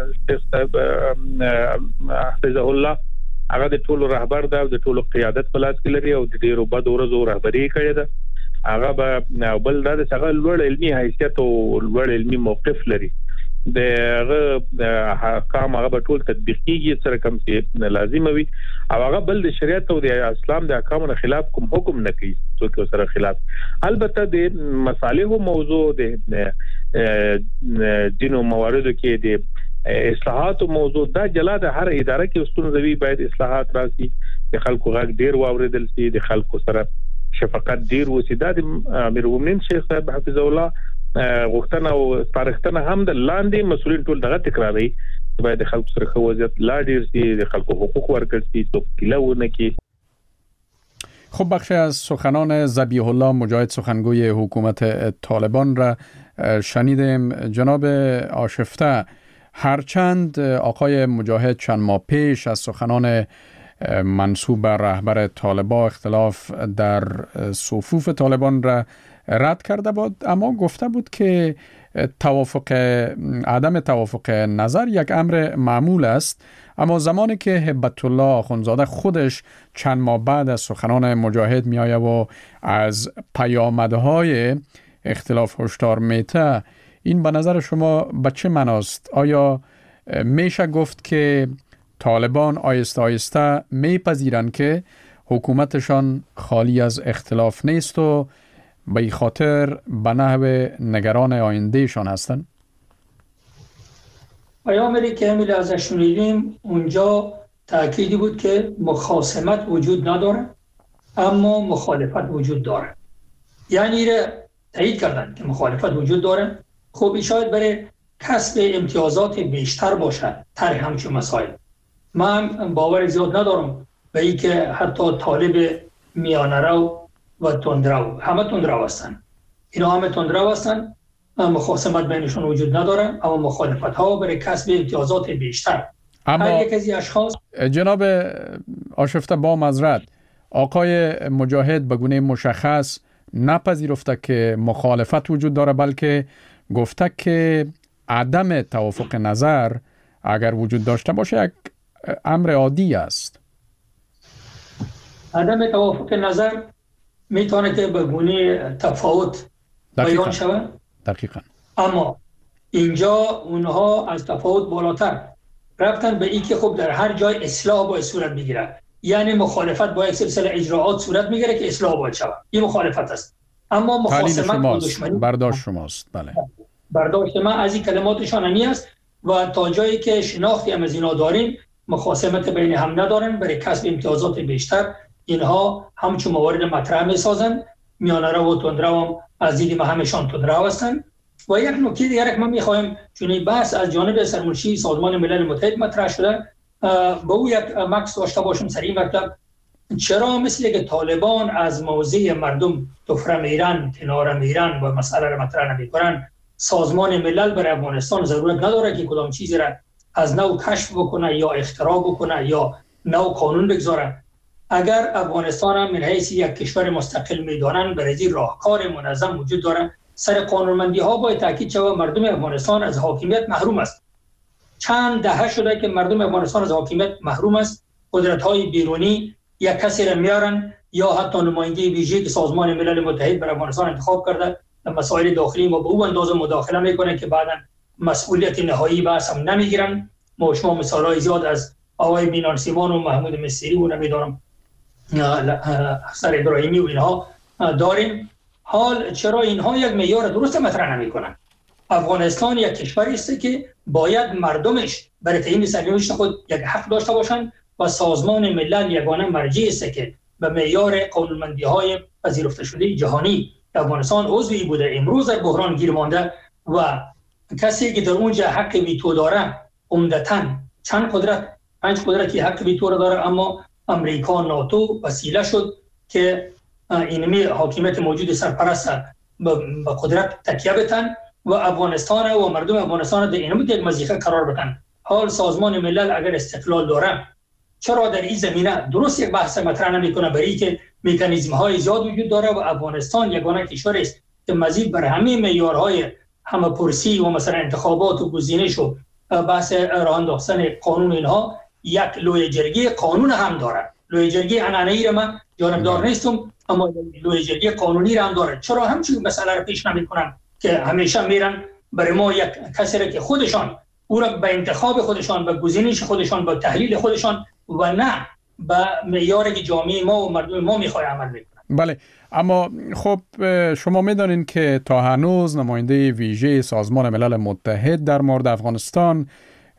حفظه الله هغه د ټولو رهبر ده او د ټولو قیادت په لاس کې لري او د ډیرو بد ورځو رهبری کړې ده. هغه به بل دا د هغه لوړ علمي حیثیت او لوړ علمي موقف لري. د هغه کام هغه به ټول تطبیق کیږي سره کوم چې لازم وي او هغه بل د شریعت او د اسلام د احکامو خلاف کوم حکم نه کوي څوک سره خلاف. البته د مصالحو موضوع د دینو مواردو کې د اصلاحات او موضوع دا جلا د هر اداره کې ستونزوي، باید اصلاحات راسي، د خلکو غږ ډیر واوریدل شي، د خلکو سره شفقت ډیر وسی. دا د امیر المؤمنین شیخ صاحب حفظه الله غوښتنه او تاریختنه هم د لاندې مسؤلین ټول دغه تکراري، باید د خلکو سره خو وضعیت لا ډیر شي، د خلکو حقوق ورکړي شي، څوک کیلونه کی. خب بخشی از سخنان ذبیح الله مجاهد سخنگوی حکومت طالبان را شنیدیم. جناب آشفته، هرچند آقای مجاهد چند ماه پیش از سخنان منسوب به رهبر طالبان اختلاف در صفوف طالبان را رد کرده بود، اما گفته بود که توافق عدم توافق نظر یک امر معمول است. اما زمانی که هبت الله آخوندزاده خودش چند ماه بعد از سخنان مجاهد می آید و از پیامدهای اختلاف هشدار میته، این به نظر شما به چه معناست؟ آیا میشه گفت که طالبان آیسته آیسته میپذیرند که حکومتشان خالی از اختلاف نیست و به این خاطر به نحو نگران آیندهشان هستند؟ پیامی که همیل ازش شنیدیم اونجا تأکیدی بود که مخاصمت وجود نداره اما مخالفت وجود داره. یعنی را تایید کردن که مخالفت وجود داره. خب شاید برای کسب امتیازات بیشتر باشه طرح همچون مسائل. من باور زیاد ندارم به این که حتی طالب میانرو و تندرو، همه تندرو هستن، اینا همه تندرو هستن، مخاصمت بینشون وجود نداره اما مخالفت ها برای کسب امتیازات بیشتر. اما هر یک از اشخاص جناب آشفته با معذرت، آقای مجاهد به گونه مشخص نپذیرفته که مخالفت وجود داره، بلکه گفته که عدم توافق نظر اگر وجود داشته باشه یک امر عادی است. عدم توافق نظر میتونه که به گونه تفاوت بیان شود. دقیقاً. اما اینجا اونها از تفاوت بالاتر رفتن به این که خب در هر جای اصلاح باید صورت بگیره، یعنی مخالفت با یک سلسله اجراعات صورت میگیره که اصلاح باید شود. این مخالفت است. اما مخاصمت و دشمنی برداشت شماست. بله. برداشت من از این کلماتشان همی است و تا جایی که شناختی هم از اینا داریم مخاصمت بین هم ندارن برای کسب امتیازات بیشتر. اینها همچون موارد مطرح می سازن، میانرو و تندرو هم از دید ما همشان تندرو هستن. و یک نکته دیگر که ما میخوایم، چون این بحث از جانب سرمنشی سازمان ملل متحد مطرح شده، به او یک مکس داشته باشم سر این مطلب: چرا مثل که طالبان از موضع مردم تفره میرن، کنار میرن و مسئله را مطرح نمیکنن، سازمان ملل برای افغانستان ضرورت نداره که کدام چیزی را از نو کشف بکنه یا اختراع بکنه یا نو قانون بگذاره. اگر افغانستان هم من حیث یک کشور مستقل میدانن، برای راهکار منظم وجود داره. سر قانونمندی ها باید تاکید شود مردم افغانستان از حاکمیت محروم است. چند دهه شده که مردم افغانستان از حاکمیت محروم است. قدرت های بیرونی یک کسی را میارن یا حتی نماینده ویژه که سازمان ملل متحد بر افغانستان انتخاب کرده مسائل داخلی ما به او اندازه مداخله میکنه که بعدا مسئولیت نهایی بحث هم نمیگیرن. ما شما مثالای زیاد از آقای مینان سیمان و محمود مصری و نمیدونم سر ابراهیمی و اینها داریم. حال چرا اینها یک معیار درست مطرح نمیکنن؟ افغانستان یک کشوری است که باید مردمش برای تعیین سرنوشت خود یک حق داشته باشند و سازمان ملل یگانه مرجعی است که به معیار قانونمندی‌های پذیرفته شده جهانی افغانستان عضوی بوده، امروز در بحران گیر مانده و کسی که در اونجا حق ویتو داره عمدتاً چند قدرت پنج قدرت یک ویتو را داره، اما امریکا ناتو وسیله شد که اینمی حاکمیت موجود سرپرست به قدرت تکیه بتن و افغانستان و مردم افغانستان در اینمی یک وظیفه قرار بدن. حال سازمان ملل اگر استقلال داره، چرا در این زمینه درست یک بحث مطرح نمیکنه؟ برای که مکانیزم های زیاد وجود داره و افغانستان یگانه کشور است که مزید بر همه معیارهای همه پرسی و مثلا انتخابات و گزینش و بحث راه انداختن قانون اینها یک لوی جرگه قانون هم داره. لوی جرگه عنعنه‌ای را من جانبدار نیستم، اما لوی جرگه قانونی را هم داره. چرا همچین مسئله را پیش نمیکنن که همیشه میرن برای ما یک کسی را که خودشان او را به انتخاب خودشان، به گزینش خودشان، به تحلیل خودشان و نه به معیاری که جامعه ما و مردم ما میخواد عمل بکنن. بله، اما خب شما میدانین که تا هنوز نماینده ویژه سازمان ملل متحد در مورد افغانستان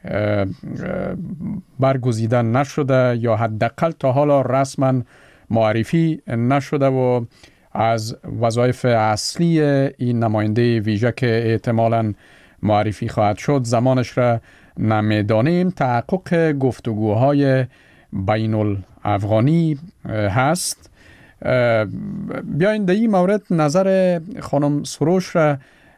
برگزیده نشده یا حداقل تا حالا رسما معرفی نشده و از وظایف اصلی این نماینده ویژه که احتمالاً معرفی خواهد شد زمانش را نمیدانیم، تحقق گفتگوهای بین الافغانی هست. بیاین در این مورد نظر خانم سروش را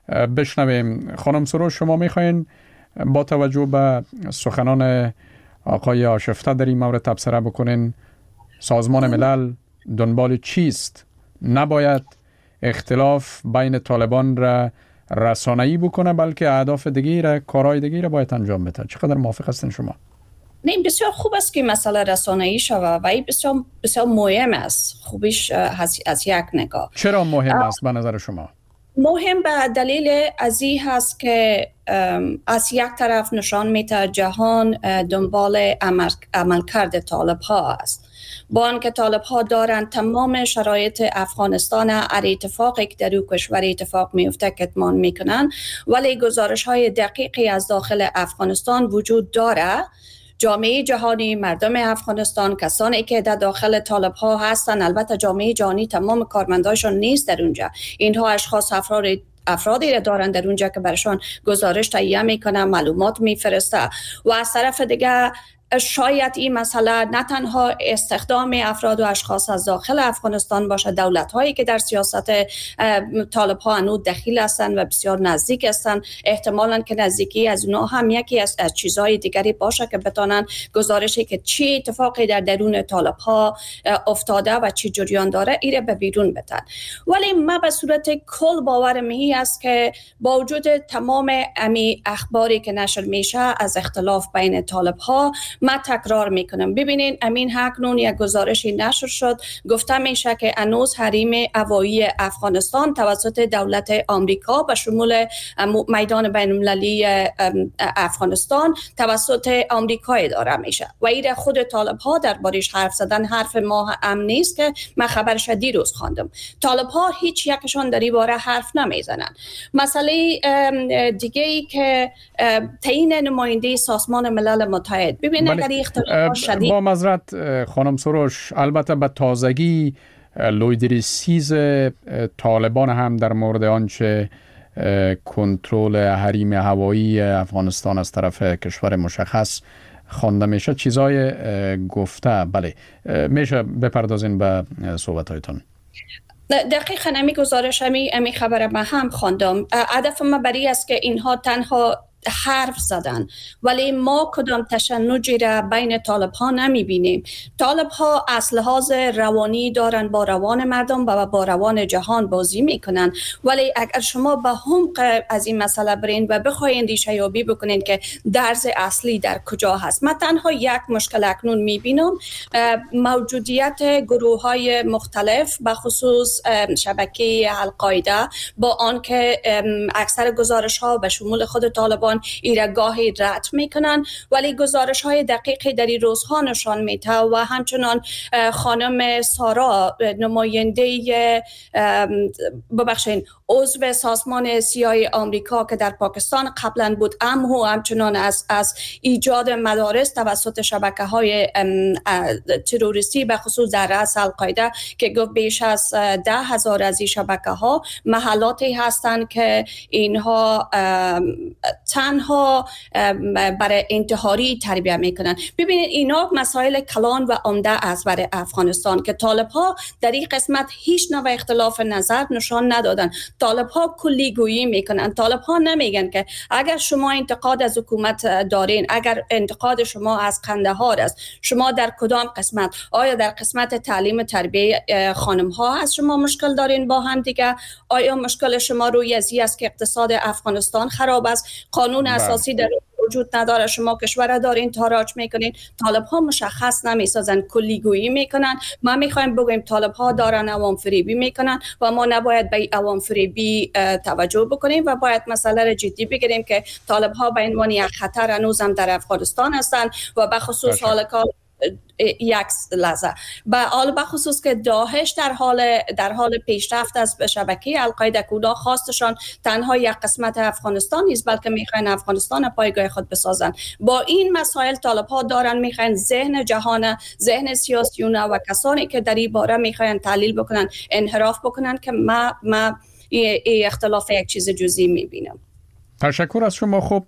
بشنویم. خانم سروش، شما میخواین با توجه به سخنان آقای آشفته در این مورد تبصره بکنین سازمان ملل دنبال چیست؟ نباید اختلاف بین طالبان را رسانه‌ای بکنه، بلکه اهداف دیگه را، کارهای دیگه را باید انجام بده. چقدر موافق هستین شما؟ نه، بسیار خوب است که مسئله رسانه‌ای شود و این بسیار بسیار مهم است. خوبیش از, از یک نگاه. چرا مهم است به نظر شما؟ مهم به دلیل از این هست که از یک طرف نشان میده جهان دنبال عمل, عملکرد طالب ها است. با آنکه طالب ها دارند تمام شرایط افغانستان هر اتفاقی که در او کشور اتفاق میفته کتمان میکنن، ولی گزارش های دقیقی از داخل افغانستان وجود داره. جامعه جهانی، مردم افغانستان، کسانی که در داخل طالب ها هستن، البته جامعه جهانی تمام کارمنداشون نیست در اونجا، اینها اشخاص افراد افرادی را دارن در اونجا که برشان گزارش تهیه میکنن، معلومات میفرسته و از طرف دیگه شاید این مسئله نه تنها استخدام افراد و اشخاص از داخل افغانستان باشه، دولت هایی که در سیاست طالب ها هنوز دخیل هستند و بسیار نزدیک هستند، احتمالاً که نزدیکی از اونها هم یکی از, از چیزهای دیگری باشه که بتانن گزارشی که چی اتفاقی در درون طالب ها افتاده و چی جریان داره ایره به بیرون بدن. ولی ما به صورت کل باورم این است که با وجود تمام امی اخباری که نشر میشه از اختلاف بین طالب ها، ما تکرار میکنم، ببینین امین هکنون یک گزارشی نشر شد، گفته میشه که هنوز حریم هوایی افغانستان توسط دولت آمریکا به شمول میدان بین المللی افغانستان توسط آمریکا اداره میشه و این خود طالب ها دربارش حرف زدن. حرف ما هم نیست که من خبرش دیروز خواندم. طالب ها هیچ یکشان در این باره حرف نمیزنن. مسئله دیگه ای که تعیین نماینده سازمان ملل متحد، ببینید با معذرت خانم سروش، البته به تازگی لویدری سیز طالبان هم در مورد آنچه کنترل حریم هوایی افغانستان از طرف کشور مشخص خوانده میشه چیزای گفته. بله، میشه بپردازین به صحبت‌هایتون؟ دقیقاً امی گزارش امی امی خبر ما هم خواندم. هدف ما برای است که اینها تنها حرف زدن ولی ما کدام تشنجی را بین طالب ها نمی بینیم. طالب ها از لحاظ روانی دارن با روان مردم و با روان جهان بازی می کنن، ولی اگر شما به عمق از این مسئله برین و بخواین ریشه یابی بکنین که درز اصلی در کجا هست، من تنها یک مشکل اکنون می بینم، موجودیت گروه های مختلف به خصوص شبکه القاعده، با آن که اکثر گزارش ها به شمول خود طالبان ایره گاهی رد میکنن، ولی گزارش های دقیقی در این روزها نشان میده و همچنان خانم سارا نماینده ببخشین عضو سازمان سیاسی آمریکا که در پاکستان قبلا بود، هم و همچنان از از ایجاد مدارس توسط شبکه‌های تروریستی به خصوص در رأس القاعده که گفت بیش از ده هزار از این شبکه‌ها محلاتی هستند که اینها تنها برای انتحاری تربیت میکنن. ببینید اینا مسائل کلان و عمده است برای افغانستان که طالب ها در این قسمت هیچ نوع اختلاف نظر نشان ندادن. طالب ها کلی گویی میکنن. طالب ها نمیگن که اگر شما انتقاد از حکومت دارین، اگر انتقاد شما از قندهار است، شما در کدام قسمت؟ آیا در قسمت تعلیم تربیت خانم ها از شما مشکل دارین با هم دیگه؟ آیا مشکل شما روی ازی است که اقتصاد افغانستان خراب است، قانون اساسی در وجود نداره، شما کشور دارین تاراج میکنین؟ طالب ها مشخص نمیسازن، کلیگویی میکنن. ما میخوایم بگویم طالب ها دارن عوام فریبی میکنن و ما نباید به عوام فریبی توجه بکنیم و باید مسئله را جدی بگیریم که طالب ها به عنوان یک خطر هنوزم در افغانستان هستن و به خصوص حال کار یک لحظه به حال بخصوص که داعش در حال در حال پیشرفت از شبکه القاعده کودا خواستشان تنها یک قسمت افغانستان نیست بلکه میخواین افغانستان پایگاه خود بسازن. با این مسائل طالب ها دارن میخواین ذهن جهان، ذهن سیاسیون و کسانی که در این باره میخواین تحلیل بکنن انحراف بکنن که ما ما ای اختلاف یک چیز جزئی میبینم. تشکر از شما. خب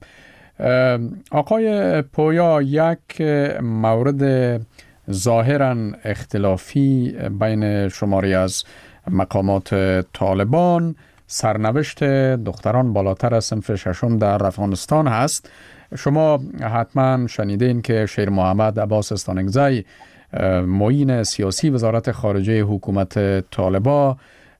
آقای پویا، یک مورد ظاهراً اختلافی بین شماری از مقامات طالبان سرنوشت دختران بالاتر از صنف ششم در افغانستان هست. شما حتما شنیدین که شیر محمد عباس استانکزی، معین سیاسی وزارت خارجه حکومت طالبان،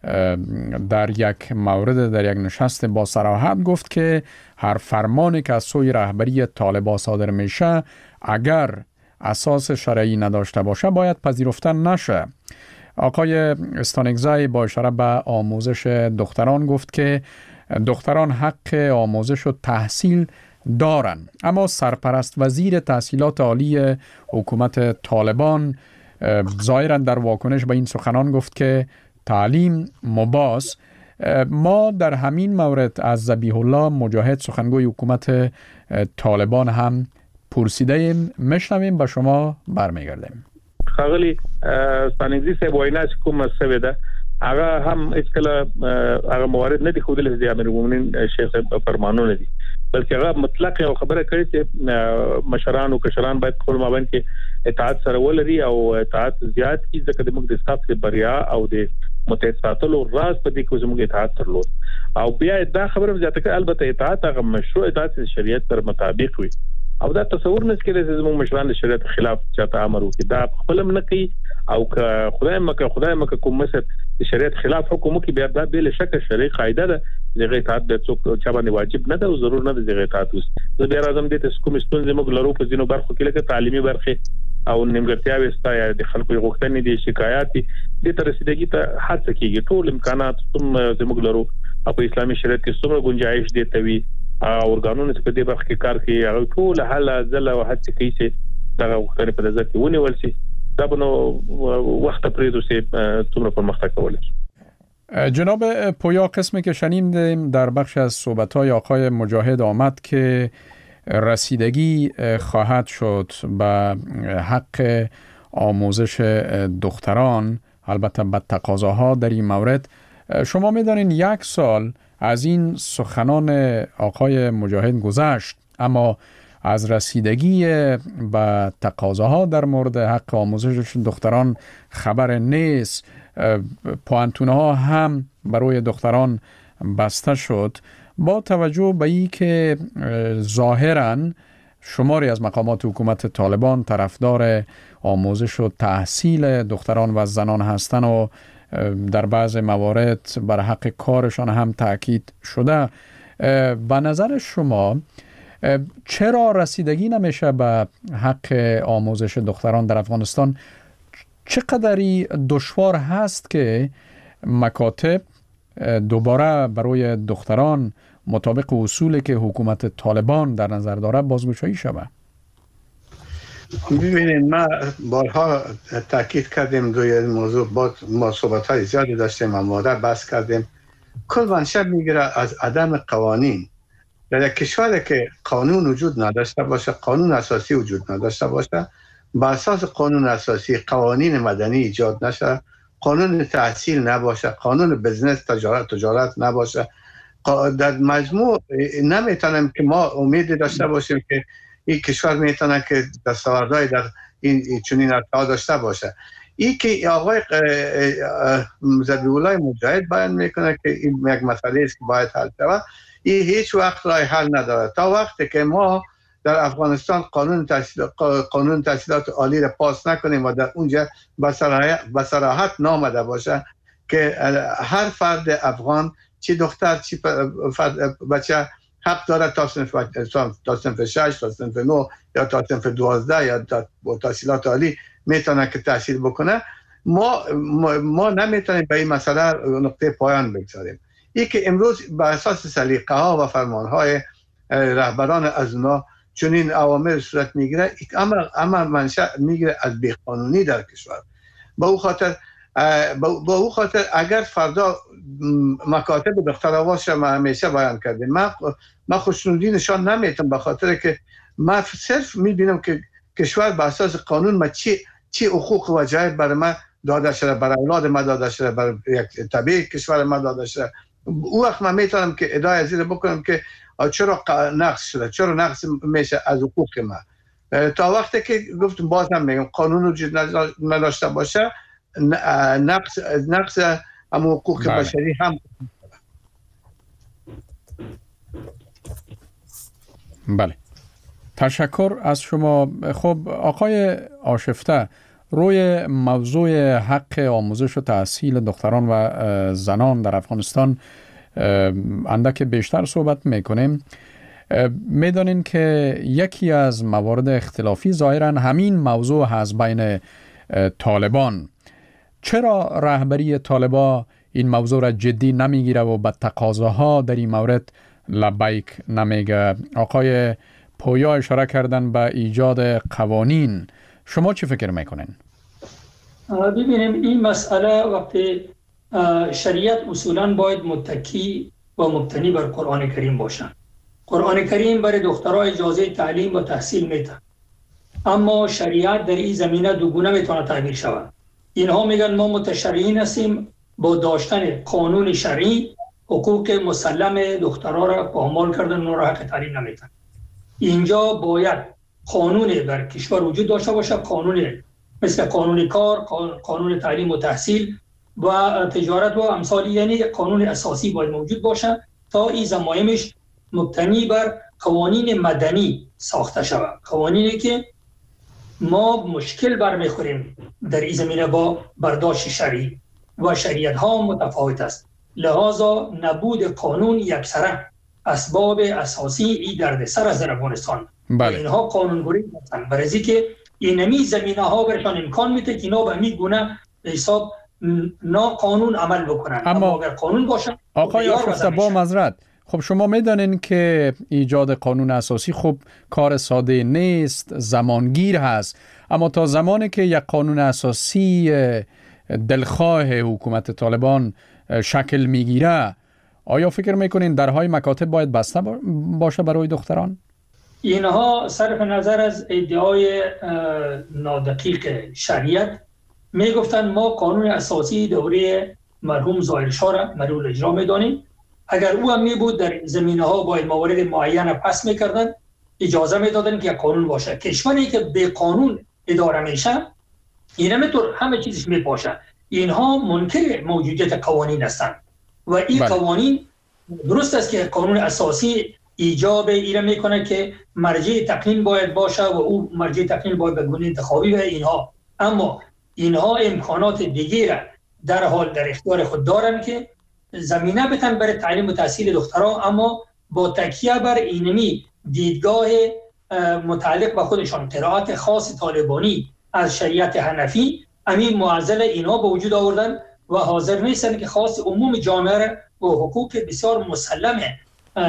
در یک مورد در یک نشست با صراحت گفت که هر فرمانی که از سوی رهبری طالبان صادر میشه اگر اساس شرعی نداشته باشه باید پذیرفته نشه. آقای استانکزی با اشاره به آموزش دختران گفت که دختران حق آموزش و تحصیل دارن، اما سرپرست وزیر تحصیلات عالی حکومت طالبان ظاهراً در واکنش به این سخنان گفت که تعلیم مباز. ما در همین مورد از ذبیح الله مجاهد سخنگوی حکومت طالبان هم پرسیده ایم، میشنویم به شما برمیگردیم. خاغلی استانکزی صاحب وینا چې کوم څه ده هغه هم اسکله هغه موارد نه دي خودل دي امیر المؤمنین شیخ فرمانونه دي، بلکې هغه مطلق یو خبره کړې چې مشران او کشران باید خپل مابین کې اطاعت سره ولري او اطاعت زیات کی ځکه د موږ د صف بریا او د متحد ساتلو راز په دې کې زموږ اطاعت درلود او بیا دا خبره زیاته کړه. البته اطاعت هغه مشروع اطاعت شریعت پر مطابق وي او دا تصور نه کېږي چې زموږ مشران د شریعت خلاف چاته امر وکړي، دا خپل نه کوي او که خدای مکه خدای مکه کوم مسد شریعت خلاف حکم کوي بیا دا بل شک شرعي قاعده ده چې اطاعت د څوک چا باندې واجب نه ده او ضرور نه ده چې اطاعت وس. زه بیا راځم د تاسو کوم ستونزې موږ لرو په ځینو برخو کې لکه تعلیمي برخه او نیمګړتیاوې ستا یا د خلکو غوښتنې دي شکایات دي تر رسیدګي ته هڅه کیږي. ټول امکانات کوم زموږ لرو په اسلامي شریعت کې څومره گنجائش دي توي او ورګانونه چې په دې برخه کې کار کوي هغه ټول حل ځله او هڅه کوي چې دا غوښتنې په نظر کې ونیول شي. دا بنو وخت پرېدو سي څومره پرمختګ کولای. جناب پویا، قسمی که شنیدیم در بخش از صحبت‌های آقای مجاهد آمد که رسیدگی خواهد شد به حق آموزش دختران، البته به تقاضاها در این مورد. شما می‌دانید یک سال از این سخنان آقای مجاهد گذشت، اما از رسیدگی به تقاضاها در مورد حق آموزش دختران خبر نیست. پوانتونه ها هم برای دختران بسته شد. با توجه به این که ظاهراً شماری از مقامات حکومت طالبان طرفدار آموزش و تحصیل دختران و زنان هستند و در بعض موارد بر حق کارشان هم تاکید شده، به نظر شما چرا رسیدگی نمیشه به حق آموزش دختران در افغانستان؟ چقدری دشوار هست که مکاتب دوباره برای دختران مطابق اصولی که حکومت طالبان در نظر داره بازگشایی شود؟ ببینید ما بارها تاکید کردیم روی موضوع، با ما صحبت های زیادی داشتیم و مادر بحث کردیم کل منشأ میگیره از عدم قوانین. در کشوری که قانون وجود نداشته باشه، قانون اساسی وجود نداشته باشه، با اساس قانون اساسی قوانین مدنی ایجاد نشه، قانون تحصیل نباشه، قانون بزنس تجارت تجارت نباشه، در مجموع نمیتونیم که ما امید داشته باشیم که این کشور میتونه که دستاوردهای در این چنین ارتقا داشته باشه. این که آقای ذبیح‌الله مجاهد بیان میکنه که این یک مسئله است که باید حل شود، این هیچ وقت راه حل نداره تا وقتی که ما در افغانستان قانون تحصیلات قانون تحصیلات عالی را پاس نکنیم و در اونجا به صراحت نامده باشه که هر فرد افغان، چی دختر چی فرد بچه، حق داره تا صنف تا صنف شش تا صنف نه یا تا صنف دوازده یا تا تحصیلات عالی میتونه که تحصیل بکنه. ما ما, ما نمیتونیم به این مسئله نقطه پایان بگذاریم. این که امروز به اساس سلیقه ها و فرمان های رهبران از اونا چنین اوامر صورت میگیره، اما اما منشأ میگیره از بیقانونی در کشور. با او خاطر با او خاطر اگر فردا مکاتب دختر آواز ما همیشه بیان کردیم، من من خوشنودی نشان نمیتونم به خاطر که من صرف میبینم که کشور به اساس قانون ما چی چی حقوق و جایز برای ما داده شده، برای اولاد ما داده شده، برای یک طبیعی کشور ما داده شده. او وقت من میتونم که ادعای از این بکنم که چرا نقص شده، چرا نقص میشه از حقوق ما. تا وقتی که گفتم باز هم میگم قانون وجود نداشته باشه، نقص نقص هم حقوق بله. بشری هم. بله، تشکر از شما. خب آقای آشفته، روی موضوع حق آموزش و تحصیل دختران و زنان در افغانستان اندک بیشتر صحبت میکنیم. میدانین که یکی از موارد اختلافی ظاهرا همین موضوع هست بین طالبان. چرا رهبری طالبان این موضوع را جدی نمیگیره و به تقاضاها در این مورد لبیک نمیگه؟ آقای پویا اشاره کردن به ایجاد قوانین. شما چی فکر میکنین؟ ببینیم این مسئله وقتی شریعت اصولاً باید متکی و مبتنی بر قرآن کریم باشن. قرآن کریم برای دخترها اجازه تعلیم و تحصیل میده، اما شریعت در این زمینه دوگونه میتونه تعبیر شود. اینها میگن ما متشرعین هستیم، با داشتن قانون شرعی حقوق مسلم دخترها را پامال کردن و حق تعلیم نمیدن. اینجا باید قانون در کشور وجود داشته باشه، قانون مثل قانون کار، قانون تعلیم و تحصیل و تجارت و امثالی، یعنی قانون اساسی باید موجود باشه تا این ضمایمش مبتنی بر قوانین مدنی ساخته شود. قوانینی که ما مشکل برمیخوریم در این زمینه با برداشت شرعی و شریعت ها متفاوت است، لذا نبود قانون یکسره اسباب اساسی این دردسر از افغانستان. بله. اینها قانونگویی هستند، برای اینکه اینمی زمینه ها برشان امکان میده که اینا به می گونه حساب نا قانون عمل بکنن. اما, اما اگر قانون باشه آقای آشفته با معذرت، خب شما میدانین که ایجاد قانون اساسی خب کار ساده نیست، زمانگیر هست، اما تا زمانی که یک قانون اساسی دلخواه حکومت طالبان شکل میگیره، آیا فکر میکنین درهای مکاتب باید بسته باشه برای دختران؟ اینها صرف نظر از ادعای نادقیق شریعت میگفتن ما قانون اساسی دوره مرحوم ظاهرشاه را مورد اجرا میدانیم. اگر او هم می بود در زمینه ها باید موارد معین پس میکردن، اجازه میدادن که قانون باشه. کشوری که به قانون اداره میشه این همینطور همه چیزش میپاشه. اینها منکر موجودیت قوانین هستند و این بله. قوانین درست است که قانون اساسی ایجاب ایره میکنه که مرجع تقنین باید باشه و او مرجع تقنین باید به گونه انتخابی به اینها، اما اینها امکانات دیگه را در حال در اختیار خود دارن که زمینه بتن برای تعلیم و تحصیل دخترها، اما با تکیه بر اینمی دیدگاه متعلق به خودشان، قرائت خاص طالبانی از شریعت حنفی، همین معضل اینها به وجود آوردن و حاضر نیستن که خاص عموم جامعه و حقوق بسیار مسلمه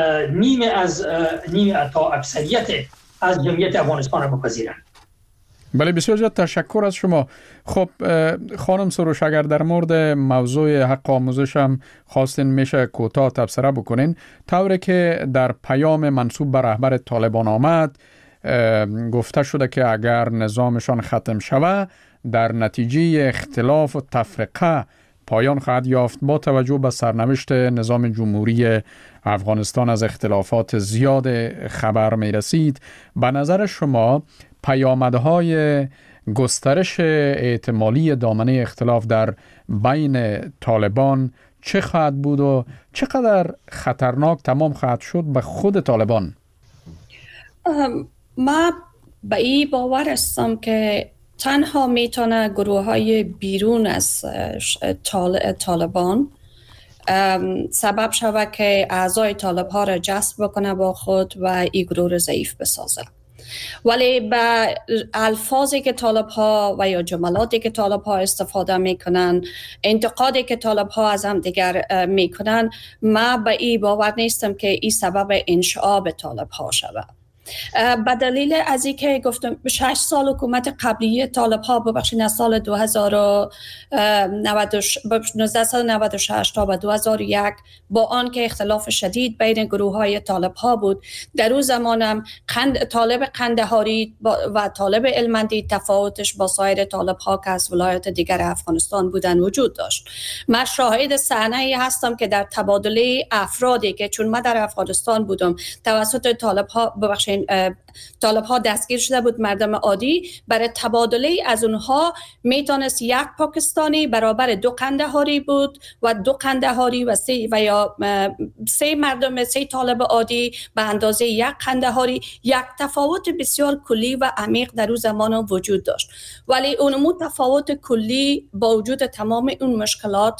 نیمه از نیمه تا اکثریت از جمعیت افغانستان را بپذیرند. بله بسیار زیاد تشکر از شما. خب خانم سروش، اگر در مورد موضوع حق آموزش هم خواستین میشه کوتاه تبصره بکنین. طوری که در پیام منسوب به رهبر طالبان آمد گفته شده که اگر نظامشان ختم شود در نتیجه اختلاف و تفرقه پایان خواهد یافت. با توجه به سرنوشت نظام جمهوری افغانستان از اختلافات زیاد خبر می رسید. به نظر شما پیامدهای گسترش احتمالی دامنه اختلاف در بین طالبان چه خواهد بود و چقدر خطرناک تمام خواهد شد به خود طالبان؟ ما به این باور هستم که تنها میتونه گروه های بیرون از طالبان سبب شود که اعضای طالب ها را جذب بکنه با خود و این گروه را ضعیف بسازه. ولی به الفاظی که طالب ها و یا جملاتی که طالب ها استفاده میکنن، انتقادی که طالب ها از هم دیگر میکنن، ما به این باور نیستم که این سبب انشعاب طالب ها شود. به دلیل از اینکه گفتم شش سال حکومت قبلی طالب ها ببخشید از سال دو هزار و نود و شش تا به دو هزار و یک با آن که اختلاف شدید بین گروه های طالب ها بود، در اون زمان هم قند طالب قندهاری و طالب علمندی تفاوتش با سایر طالب ها که از ولایات دیگر افغانستان بودن وجود داشت. من شاهد صحنه‌ای هستم که در تبادله افرادی که چون من در افغانستان بودم توسط طالب ها ببخشید طالب ها دستگیر شده بود مردم عادی، برای تبادله از اونها میتونست یک پاکستانی برابر دو قندهاری بود و دو قندهاری و سه و یا سه مردم سه طالب عادی به اندازه یک قندهاری. یک تفاوت بسیار کلی و عمیق در اون زمان وجود داشت، ولی اون تفاوت کلی با وجود تمام اون مشکلات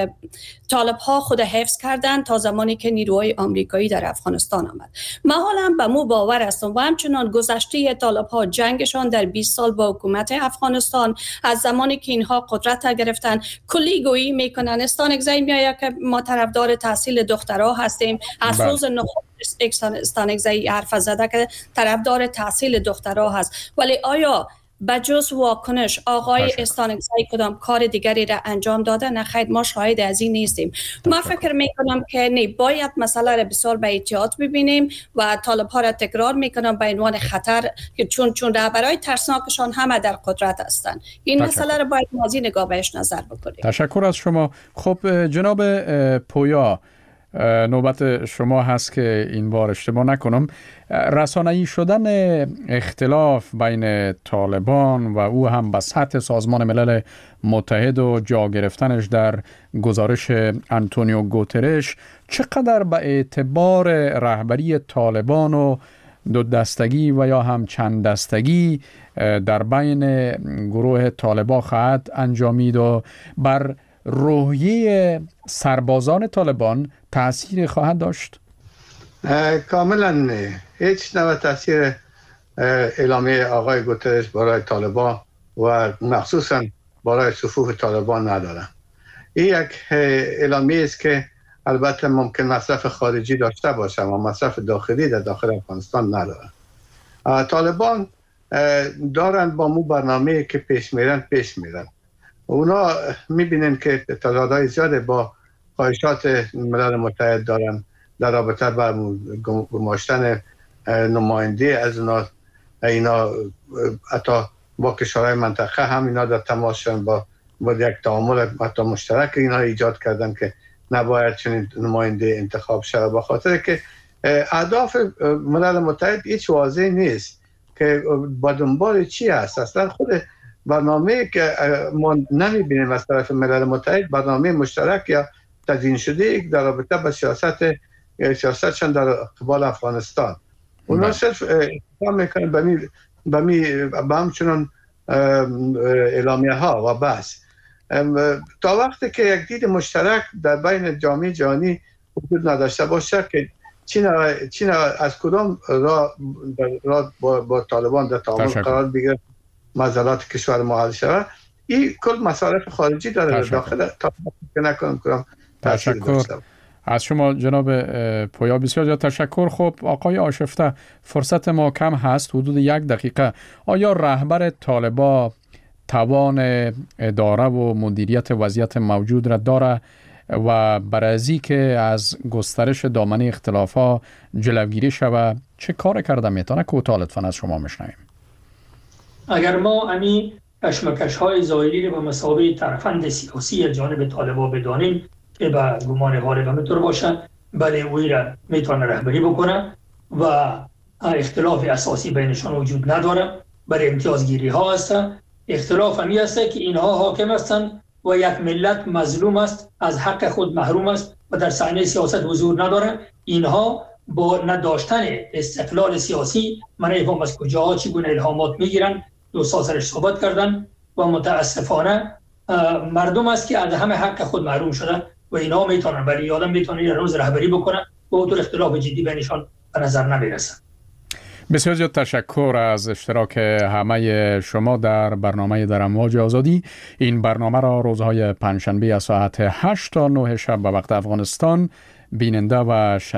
طالب ها خود حفظ کردند تا زمانی که نیروهای آمریکایی در افغانستان آمد. من حالا به مو باور هستم و همچنان گذشته طالب ها جنگشان در بیست سال با حکومت افغانستان از زمانی که اینها قدرت گرفتن کلی گویی میکنن. استانگزی میآید که ما طرفدار تحصیل دخترها هستیم. از روز نخست استانگزی حرف زده که طرفدار تحصیل دخترها هست، ولی آیا بجز واکنش آقای استانگزی کدام کار دیگری را انجام داده؟ نه خیر، ما شاهد از این نیستیم. ما فکر میکنم که نه، باید مسئله را بسیار به احتیاط ببینیم و طالب ها را تکرار میکنم به عنوان خطر که چون چون رهبرای ترسناکشان همه در قدرت هستند. این تشکر. مسئله را باید مازی نگاه بهش نظر بکنیم. تشکر از شما. خب جناب پویا، نوبت شما هست که این بار اشتباه نکنم. رسانه‌ای شدن اختلاف بین طالبان و او هم به سطح سازمان ملل متحد و جا گرفتنش در گزارش آنتونیو گوترش چقدر به اعتبار رهبری طالبان و دو دستگی و یا هم چند دستگی در بین گروه طالبان خواهد انجامید و بر روحیه سربازان طالبان تأثیر خواهد داشت؟ کاملا نه. هیچ نوع تأثیر اعلامیه آقای گوترش برای طالبان و مخصوصا برای صفوف طالبان نداره. این یک اعلامیه است که البته ممکن مصرف خارجی داشته باشه و مصرف داخلی در داخل افغانستان نداره. طالبان دارن با مو برنامه که پیش میرن پیش میرن. اونا میبینن که تعدادهای زیاده با خواهشات ملل متحد دارن در رابطه با گماشتن نماینده از اونا. اینا حتی با کشورهای منطقه هم اینا در تماس شدن با با یک تعامل حتی مشترک اینا ایجاد کردن که نباید چنین نماینده انتخاب شود، به خاطر که اهداف ملل متحد هیچ واضح نیست که با دنبال چی است. اصلا خود برنامه که ما نمیبینیم از طرف ملل متحد برنامه مشترک یا تدوین شده در رابطه با سیاست سیاستشان در قبال افغانستان. اونا صرف اتفاق میکنن به می به می به همچنان اعلامیه ها و بس. تا وقتی که یک دید مشترک در بین جامعه جهانی وجود نداشته باشه که چین چین از کدام را را با, با طالبان در تعامل قرار بگیره معضلات کشور ما حل شود، این کل مصارف خارجی داره داخل تا نکنم کنم تشکر. از شما جناب پویا بسیار زیاد تشکر. خب آقای آشفته، فرصت ما کم هست، حدود یک دقیقه. آیا رهبر طالبان توان اداره و مدیریت وضعیت موجود را داره و برای از این که از گسترش دامنه اختلافات جلوگیری شود چه کار کرده میتونه؟ کوتاه لطفاً از شما میشنویم. اگر ما امی کشمکش های ظاهری رو به مسابقه طرفند سیاسی از جانب طالبان بدانیم که به گمان غالب همینطور باشه، بله اوی را میتونه رهبری بکنه و اختلاف اساسی بینشان وجود نداره، برای امتیازگیری ها هست. اختلاف همی است که اینها حاکم هستند و یک ملت مظلوم است، از حق خود محروم است و در صحنه سیاست حضور نداره. اینها با نداشتن استقلال سیاسی من نمی‌فهم از کجا چگونه الهامات میگیرن. دو سال سرش صحبت کردن و متاسفانه مردم است که از همه حق خود محروم شده و اینها میتونن، ولی آدم میتونه این روز رهبری بکنه و اونطور اختلاف جدی بینشان به نظر نمیرسه. بسیار زیاد تشکر از اشتراک همه شما در برنامه در امواج آزادی. این برنامه را روزهای پنجشنبه از ساعت هشت تا نه شب به وقت افغانستان بیننده و